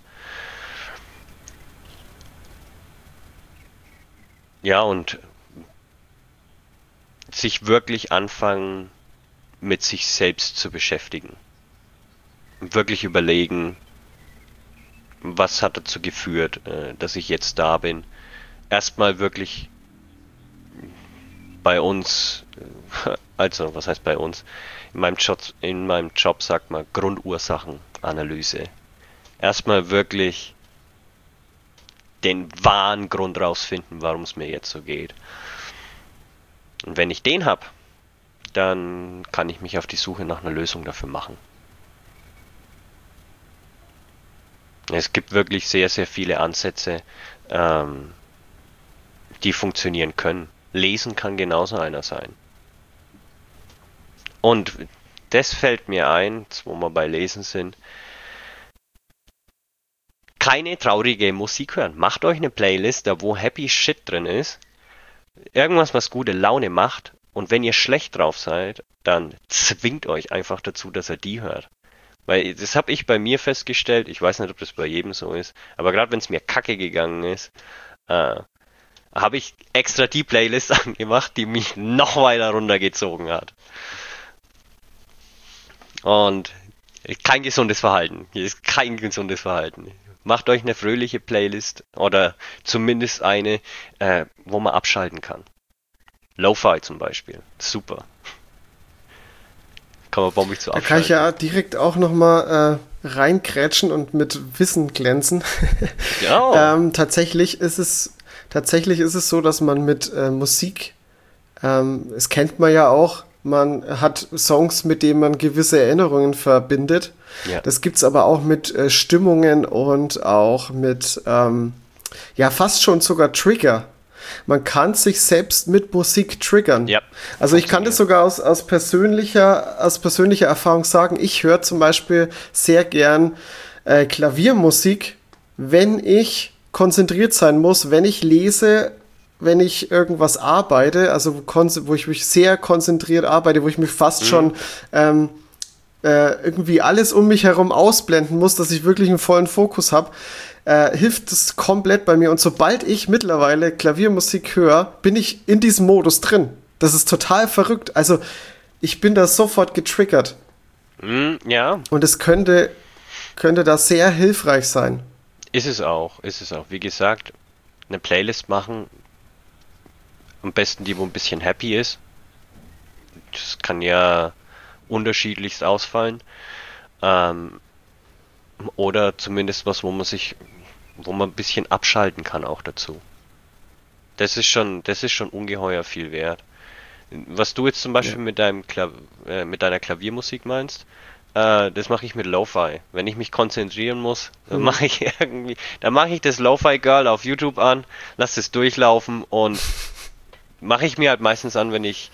Ja, und sich wirklich anfangen, mit sich selbst zu beschäftigen. Wirklich überlegen, was hat dazu geführt, dass ich jetzt da bin. Erstmal wirklich bei uns, also was heißt bei uns? In meinem Job sagt man Grundursachenanalyse. Erstmal wirklich den wahren Grund rausfinden, warum es mir jetzt so geht. Und wenn ich den habe, dann kann ich mich auf die Suche nach einer Lösung dafür machen. Es gibt wirklich sehr, sehr viele Ansätze, die funktionieren können. Lesen kann genauso einer sein. Und das fällt mir ein, wo wir bei Lesen sind. Keine traurige Musik hören. Macht euch eine Playlist, da wo Happy Shit drin ist. Irgendwas, was gute Laune macht. Und wenn ihr schlecht drauf seid, dann zwingt euch einfach dazu, dass ihr die hört. Weil das habe ich bei mir festgestellt. Ich weiß nicht, ob das bei jedem so ist. Aber gerade wenn es mir kacke gegangen ist, habe ich extra die Playlist angemacht, die mich noch weiter runtergezogen hat. Und kein gesundes Verhalten. Hier ist kein gesundes Verhalten. Macht euch eine fröhliche Playlist oder zumindest eine, wo man abschalten kann. Lo-Fi zum Beispiel. Super. Kann man bombig zu abschalten. Da kann ich ja direkt auch nochmal reinkrätschen und mit Wissen glänzen. Ja. Tatsächlich ist es so, dass man mit Musik, es kennt man ja auch, man hat Songs, mit denen man gewisse Erinnerungen verbindet. Ja. Das gibt's aber auch mit Stimmungen und auch mit, fast schon sogar Trigger. Man kann sich selbst mit Musik triggern. Ja. Also ich kann das sogar aus persönlicher Erfahrung sagen. Ich höre zum Beispiel sehr gern Klaviermusik, wenn ich konzentriert sein muss, wenn ich lese, wenn ich irgendwas arbeite, also wo ich mich sehr konzentriert arbeite, wo ich mich fast schon irgendwie alles um mich herum ausblenden muss, dass ich wirklich einen vollen Fokus habe, hilft das komplett bei mir. Und sobald ich mittlerweile Klaviermusik höre, bin ich in diesem Modus drin. Das ist total verrückt. Also ich bin da sofort getriggert. Ja. Und es könnte da sehr hilfreich sein. Ist es auch. Wie gesagt, eine Playlist machen, am besten die, wo ein bisschen happy ist. Das kann ja unterschiedlichst ausfallen. Oder zumindest was, wo man ein bisschen abschalten kann auch dazu. Das ist schon ungeheuer viel wert. Was du jetzt zum Beispiel mit deiner Klaviermusik meinst, das mache ich mit Lo-Fi. Wenn ich mich konzentrieren muss, dann mache ich das Lo-Fi Girl auf YouTube an, lasse es durchlaufen und mache ich mir halt meistens an, wenn ich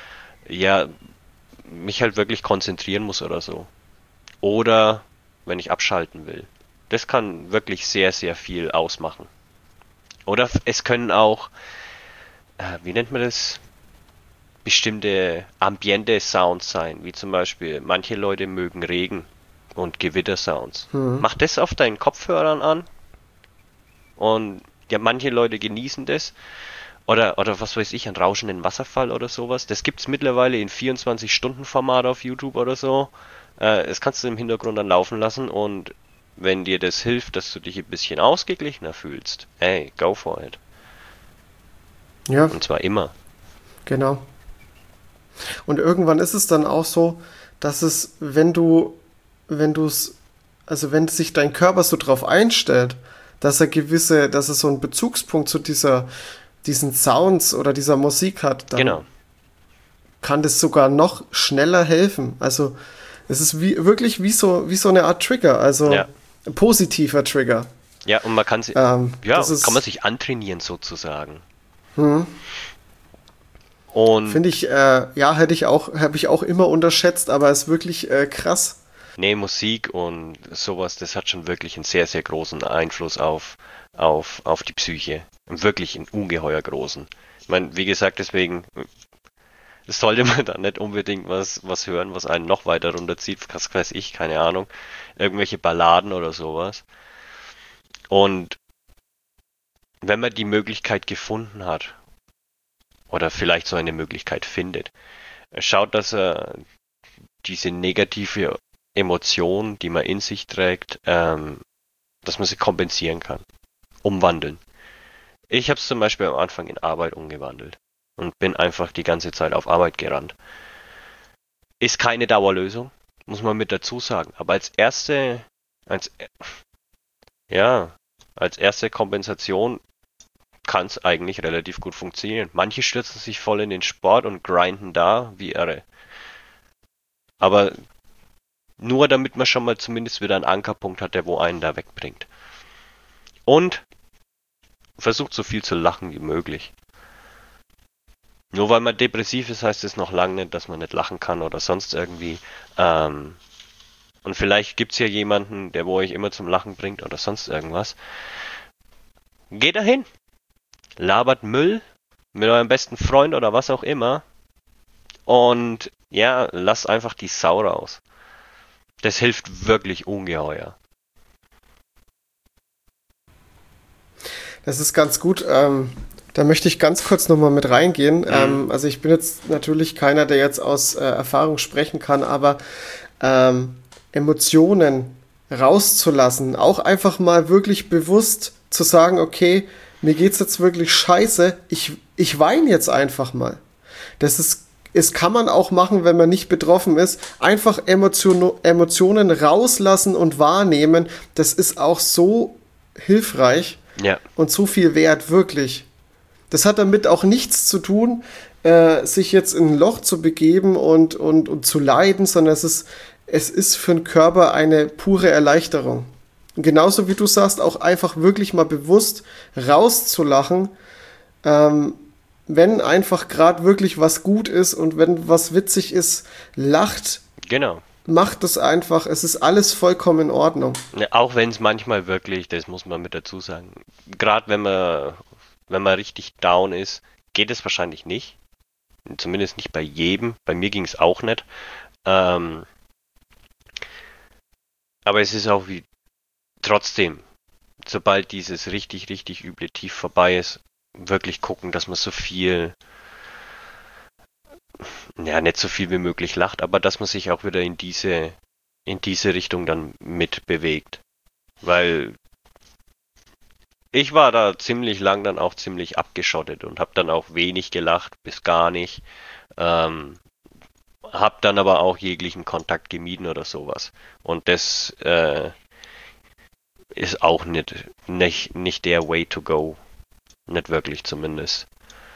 mich halt wirklich konzentrieren muss oder so. Oder wenn ich abschalten will. Das kann wirklich sehr, sehr viel ausmachen. Oder es können auch, wie nennt man das? Bestimmte Ambiente-Sounds sein, wie zum Beispiel, manche Leute mögen Regen und Gewitter-Sounds. Mach das auf deinen Kopfhörern an und ja, manche Leute genießen das. Oder was weiß ich, einen rauschenden Wasserfall oder sowas. Das gibt's mittlerweile in 24-Stunden-Format auf YouTube oder so. Das kannst du im Hintergrund dann laufen lassen und wenn dir das hilft, dass du dich ein bisschen ausgeglichener fühlst, hey, go for it. Ja. Und zwar immer. Genau. Und irgendwann ist es dann auch so, dass es, wenn sich dein Körper so drauf einstellt, dass er so einen Bezugspunkt zu diesen Sounds oder dieser Musik hat, dann kann das sogar noch schneller helfen. Also es ist wirklich wie so eine Art Trigger, also ein positiver Trigger. Ja, und man kann kann man sich antrainieren sozusagen. Und finde ich, habe ich auch immer unterschätzt, aber ist wirklich krass. Nee, Musik und sowas, das hat schon wirklich einen sehr, sehr großen Einfluss auf die Psyche. Wirklich einen ungeheuer großen. Ich meine, wie gesagt, deswegen sollte man da nicht unbedingt was hören, was einen noch weiter runterzieht, was weiß ich, keine Ahnung. Irgendwelche Balladen oder sowas. Und wenn man die Möglichkeit gefunden hat, oder vielleicht so eine Möglichkeit findet, schaut, dass er diese negative Emotion, die man in sich trägt, dass man sie kompensieren kann. Umwandeln. Ich habe es zum Beispiel am Anfang in Arbeit umgewandelt und bin einfach die ganze Zeit auf Arbeit gerannt. Ist keine Dauerlösung, muss man mit dazu sagen. Aber als erste Kompensation kann es eigentlich relativ gut funktionieren. Manche stürzen sich voll in den Sport und grinden da wie irre. Aber nur damit man schon mal zumindest wieder einen Ankerpunkt hat, der wo einen da wegbringt. Und versucht so viel zu lachen wie möglich. Nur weil man depressiv ist, heißt es noch lange nicht, dass man nicht lachen kann oder sonst irgendwie. Und vielleicht gibt's ja jemanden, der wo euch immer zum Lachen bringt oder sonst irgendwas. Geht dahin. Labert Müll mit eurem besten Freund oder was auch immer. Und ja, lasst einfach die Sau raus. Das hilft wirklich ungeheuer. Das ist ganz gut. Da möchte ich ganz kurz nochmal mit reingehen. Also ich bin jetzt natürlich keiner, der jetzt aus Erfahrung sprechen kann, aber Emotionen rauszulassen, auch einfach mal wirklich bewusst zu sagen, okay, mir geht's jetzt wirklich scheiße, ich weine jetzt einfach mal. Es kann man auch machen, wenn man nicht betroffen ist. Einfach Emotionen rauslassen und wahrnehmen, das ist auch so hilfreich und so viel wert, wirklich. Das hat damit auch nichts zu tun, sich jetzt in ein Loch zu begeben und zu leiden, sondern es ist für den Körper eine pure Erleichterung. Und genauso wie du sagst, auch einfach wirklich mal bewusst rauszulachen, wenn einfach gerade wirklich was gut ist und wenn was witzig ist, lacht. Genau. macht es einfach, es ist alles vollkommen in Ordnung. Ja, auch wenn es manchmal wirklich, das muss man mit dazu sagen, gerade wenn man richtig down ist, geht es wahrscheinlich nicht. Zumindest nicht bei jedem. Bei mir ging es auch nicht. Ähm, aber es ist auch wie trotzdem, sobald dieses richtig, richtig üble Tief vorbei ist, wirklich gucken, dass man so viel, ja, nicht so viel wie möglich lacht, aber dass man sich auch wieder in diese Richtung dann mitbewegt. Weil ich war da ziemlich lang dann auch ziemlich abgeschottet und habe dann auch wenig gelacht, bis gar nicht. Ähm, hab dann aber auch jeglichen Kontakt gemieden oder sowas. Und das ist auch nicht der Way to go. Nicht wirklich zumindest.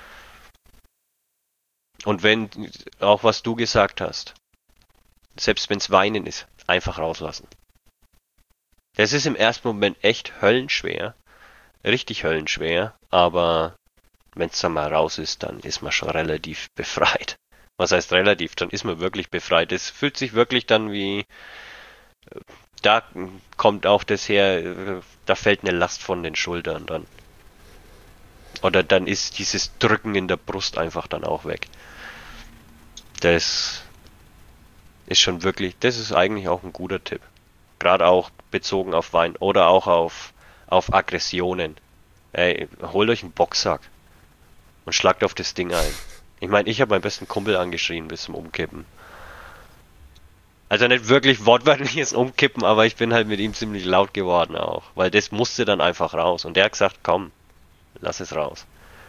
Und wenn, auch was du gesagt hast, selbst wenn's Weinen ist, einfach rauslassen. Das ist im ersten Moment echt höllenschwer, richtig höllenschwer, aber wenn's dann mal raus ist, dann ist man schon relativ befreit. Was heißt relativ? Dann ist man wirklich befreit. Es fühlt sich wirklich dann wie, da kommt auch das her, da fällt eine Last von den Schultern dann. Oder dann ist dieses Drücken in der Brust einfach dann auch weg. Das ist schon wirklich, das ist eigentlich auch ein guter Tipp. Gerade auch bezogen auf Wein oder auch auf Aggressionen. Ey, holt euch einen Boxsack und schlagt auf das Ding ein. Ich meine, ich habe meinen besten Kumpel angeschrien bis zum Umkippen. Also nicht wirklich wortwörtliches Umkippen, aber ich bin halt mit ihm ziemlich laut geworden auch. Weil das musste dann einfach raus. Und der hat gesagt, komm, lass es raus.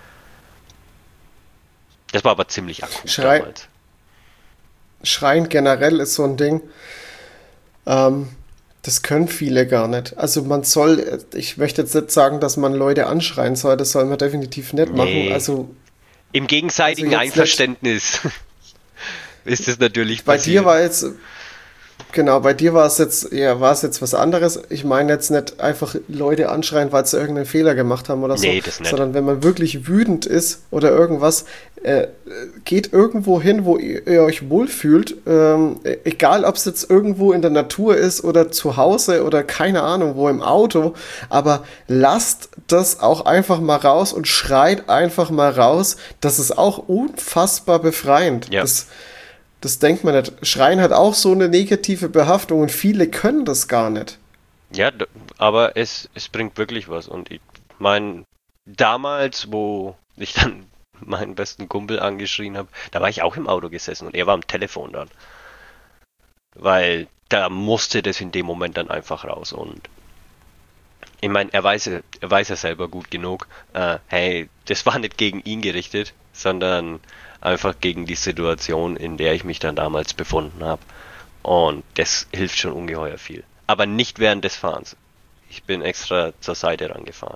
Das war aber ziemlich akut damals. Schreien generell ist so ein Ding, ähm, das können viele gar nicht. Also man soll, ich möchte jetzt nicht sagen, dass man Leute anschreien soll, das soll man definitiv nicht machen. Nee, im gegenseitigen Jetzt nicht, Einverständnis ist es natürlich bei dir passiert. war jetzt, genau, bei dir war es jetzt, ja, war es jetzt was anderes. Ich meine jetzt nicht einfach Leute anschreien, weil sie irgendeinen Fehler gemacht haben oder so, Nee, das nicht. sondern wenn man wirklich wütend ist oder irgendwas, geht irgendwo hin, wo ihr euch wohlfühlt, egal ob es jetzt irgendwo in der Natur ist oder zu Hause oder keine Ahnung, wo im Auto, aber lasst das auch einfach mal raus und schreit einfach mal raus. Das ist auch unfassbar befreiend. Ja. Das denkt man nicht. Schreien hat auch so eine negative Behaftung und viele können das gar nicht. Ja, aber es bringt wirklich was. Und ich meine, damals, wo ich dann meinen besten Kumpel angeschrien habe, da war ich auch im Auto gesessen und er war am Telefon dann. Weil da musste das in dem Moment dann einfach raus. Und ich meine, er weiß ja selber gut genug, hey, das war nicht gegen ihn gerichtet, sondern einfach gegen die Situation, in der ich mich dann damals befunden habe. Und das hilft schon ungeheuer viel. Aber nicht während des Fahrens. Ich bin extra zur Seite rangefahren.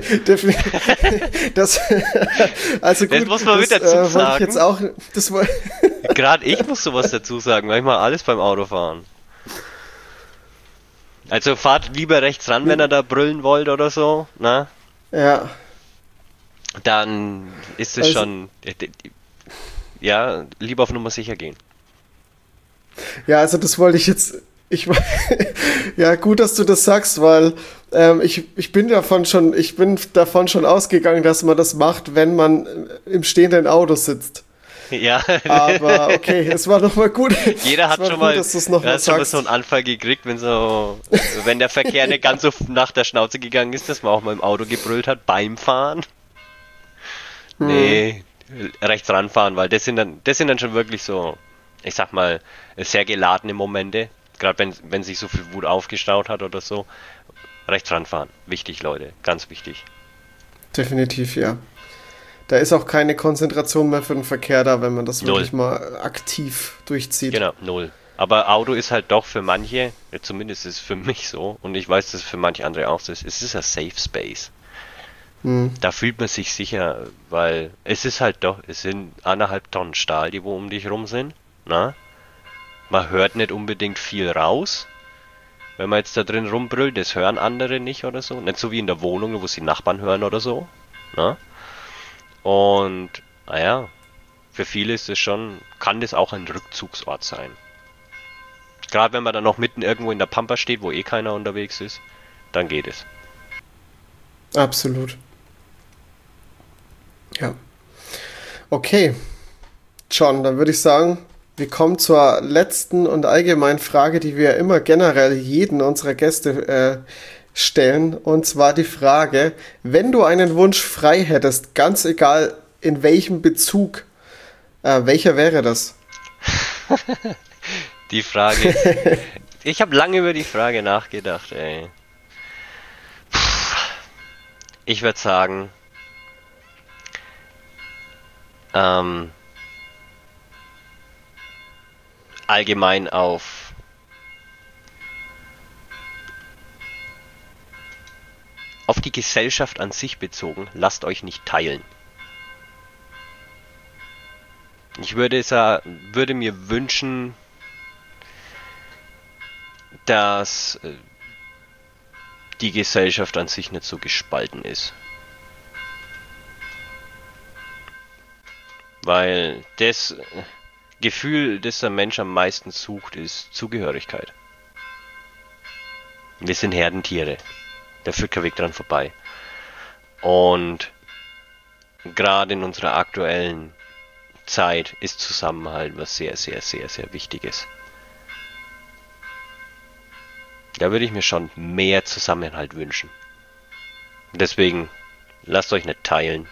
Das, also gut, Das muss man mit dazu wollte ich sagen. jetzt auch, Gerade ich muss sowas dazu sagen, manchmal alles beim Autofahren. Also fahrt lieber rechts ran, wenn ihr da brüllen wollt oder so, na? ja, Dann ist es also, schon, ja, lieber auf Nummer sicher gehen. ja, also das wollte ich jetzt, ja, gut, dass du das sagst, weil ich bin davon schon ausgegangen, dass man das macht, wenn man im stehenden Auto sitzt. Ja, Aber okay, es war noch mal gut. jeder Es hat war schon gut, mal, dass du es noch mal schon mal sagst. so einen Anfall gekriegt, wenn der Verkehr nicht ganz so nach der Schnauze gegangen ist, dass man auch mal im Auto gebrüllt hat beim Fahren. Nee, rechts ranfahren, weil das sind dann schon wirklich so, ich sag mal, sehr geladene Momente. Gerade wenn sich so viel Wut aufgestaut hat oder so. Rechts ranfahren. Wichtig, Leute. Ganz wichtig. Definitiv, ja. Da ist auch keine Konzentration mehr für den Verkehr da, wenn man das Null. wirklich mal aktiv durchzieht. Genau, null. Aber Auto ist halt doch für manche, zumindest ist es für mich so, und ich weiß, dass es für manche andere auch so ist, es ist ein Safe Space. Da fühlt man sich sicher, weil es ist halt doch, es sind 1,5 Tonnen Stahl, die wo um dich rum sind. Na? Man hört nicht unbedingt viel raus. Wenn man jetzt da drin rumbrüllt, das hören andere nicht oder so. Nicht so wie in der Wohnung, wo sie Nachbarn hören oder so. Na? Und, naja, für viele ist es schon, kann das auch ein Rückzugsort sein. Gerade wenn man dann noch mitten irgendwo in der Pampa steht, wo eh keiner unterwegs ist, dann geht es. Absolut. Ja. Okay. John, dann würde ich sagen, wir kommen zur letzten und allgemeinen Frage, die wir immer generell jeden unserer Gäste stellen. Und zwar die Frage, wenn du einen Wunsch frei hättest, ganz egal in welchem Bezug, welcher wäre das? Die Frage. Ich habe lange über die Frage nachgedacht, ey. Ich würde sagen, allgemein auf die Gesellschaft an sich bezogen, lasst euch nicht teilen. Ich würde mir wünschen, dass die Gesellschaft an sich nicht so gespalten ist. Weil das Gefühl, das der Mensch am meisten sucht, ist Zugehörigkeit. Wir sind Herdentiere. Da führt kein Weg dran vorbei. Und gerade in unserer aktuellen Zeit ist Zusammenhalt was sehr, sehr, sehr, sehr Wichtiges. Da würde ich mir schon mehr Zusammenhalt wünschen. Deswegen, lasst euch nicht teilen.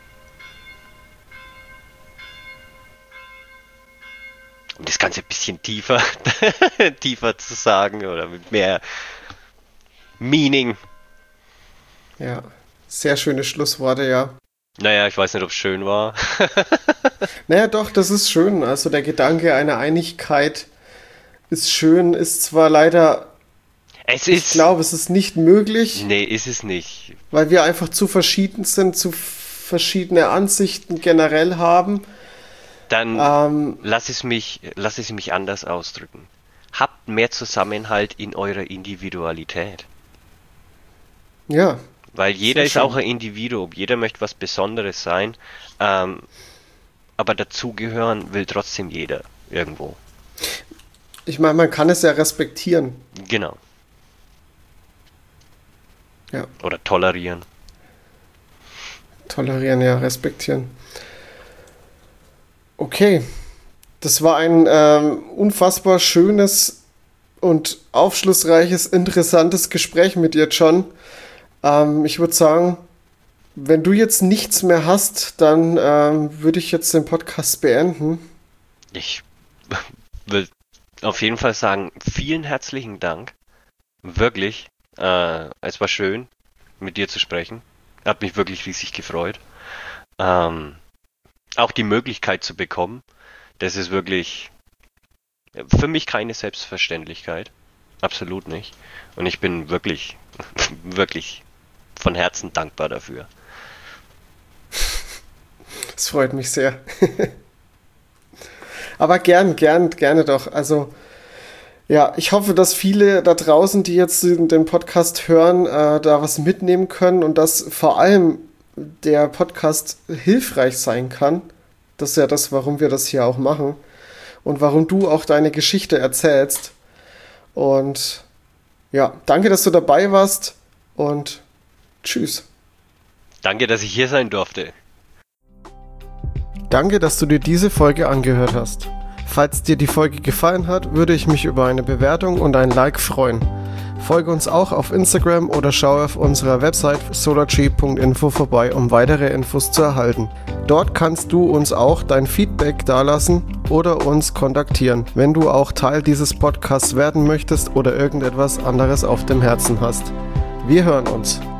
Um das Ganze ein bisschen tiefer zu sagen oder mit mehr Meaning. Ja, sehr schöne Schlussworte, ja. Naja, ich weiß nicht, ob es schön war. Naja, doch, das ist schön. Also der Gedanke einer Einigkeit ist schön, ist zwar leider... Ich glaube, es ist nicht möglich. Nee, ist es nicht. Weil wir einfach zu verschieden sind, zu verschiedene Ansichten generell haben. Dann lass es mich anders ausdrücken. Habt mehr Zusammenhalt in eurer Individualität. Ja. Weil jeder ist auch ein Individuum. Jeder möchte was Besonderes sein. Aber dazugehören will trotzdem jeder irgendwo. Ich meine, man kann es ja respektieren. Genau. Ja. Oder tolerieren. Tolerieren, ja, respektieren. Okay. Das war ein unfassbar schönes und aufschlussreiches, interessantes Gespräch mit dir, John. Ich würde sagen, wenn du jetzt nichts mehr hast, dann würde ich jetzt den Podcast beenden. Ich will auf jeden Fall sagen, vielen herzlichen Dank. Wirklich. Es war schön, mit dir zu sprechen. Hat mich wirklich riesig gefreut. Auch die Möglichkeit zu bekommen, das ist wirklich für mich keine Selbstverständlichkeit. Absolut nicht. Und ich bin wirklich, wirklich von Herzen dankbar dafür. Das freut mich sehr. Aber gerne doch. Also, ja, ich hoffe, dass viele da draußen, die jetzt den Podcast hören, da was mitnehmen können und dass vor allem der Podcast hilfreich sein kann. Das ist ja das, warum wir das hier auch machen und warum du auch deine Geschichte erzählst. Und ja, danke, dass du dabei warst und tschüss. Danke, dass ich hier sein durfte. Danke, dass du dir diese Folge angehört hast. Falls dir die Folge gefallen hat, würde ich mich über eine Bewertung und ein Like freuen. Folge uns auch auf Instagram oder schau auf unserer Website solartree.info vorbei, um weitere Infos zu erhalten. Dort kannst du uns auch dein Feedback dalassen oder uns kontaktieren, wenn du auch Teil dieses Podcasts werden möchtest oder irgendetwas anderes auf dem Herzen hast. Wir hören uns.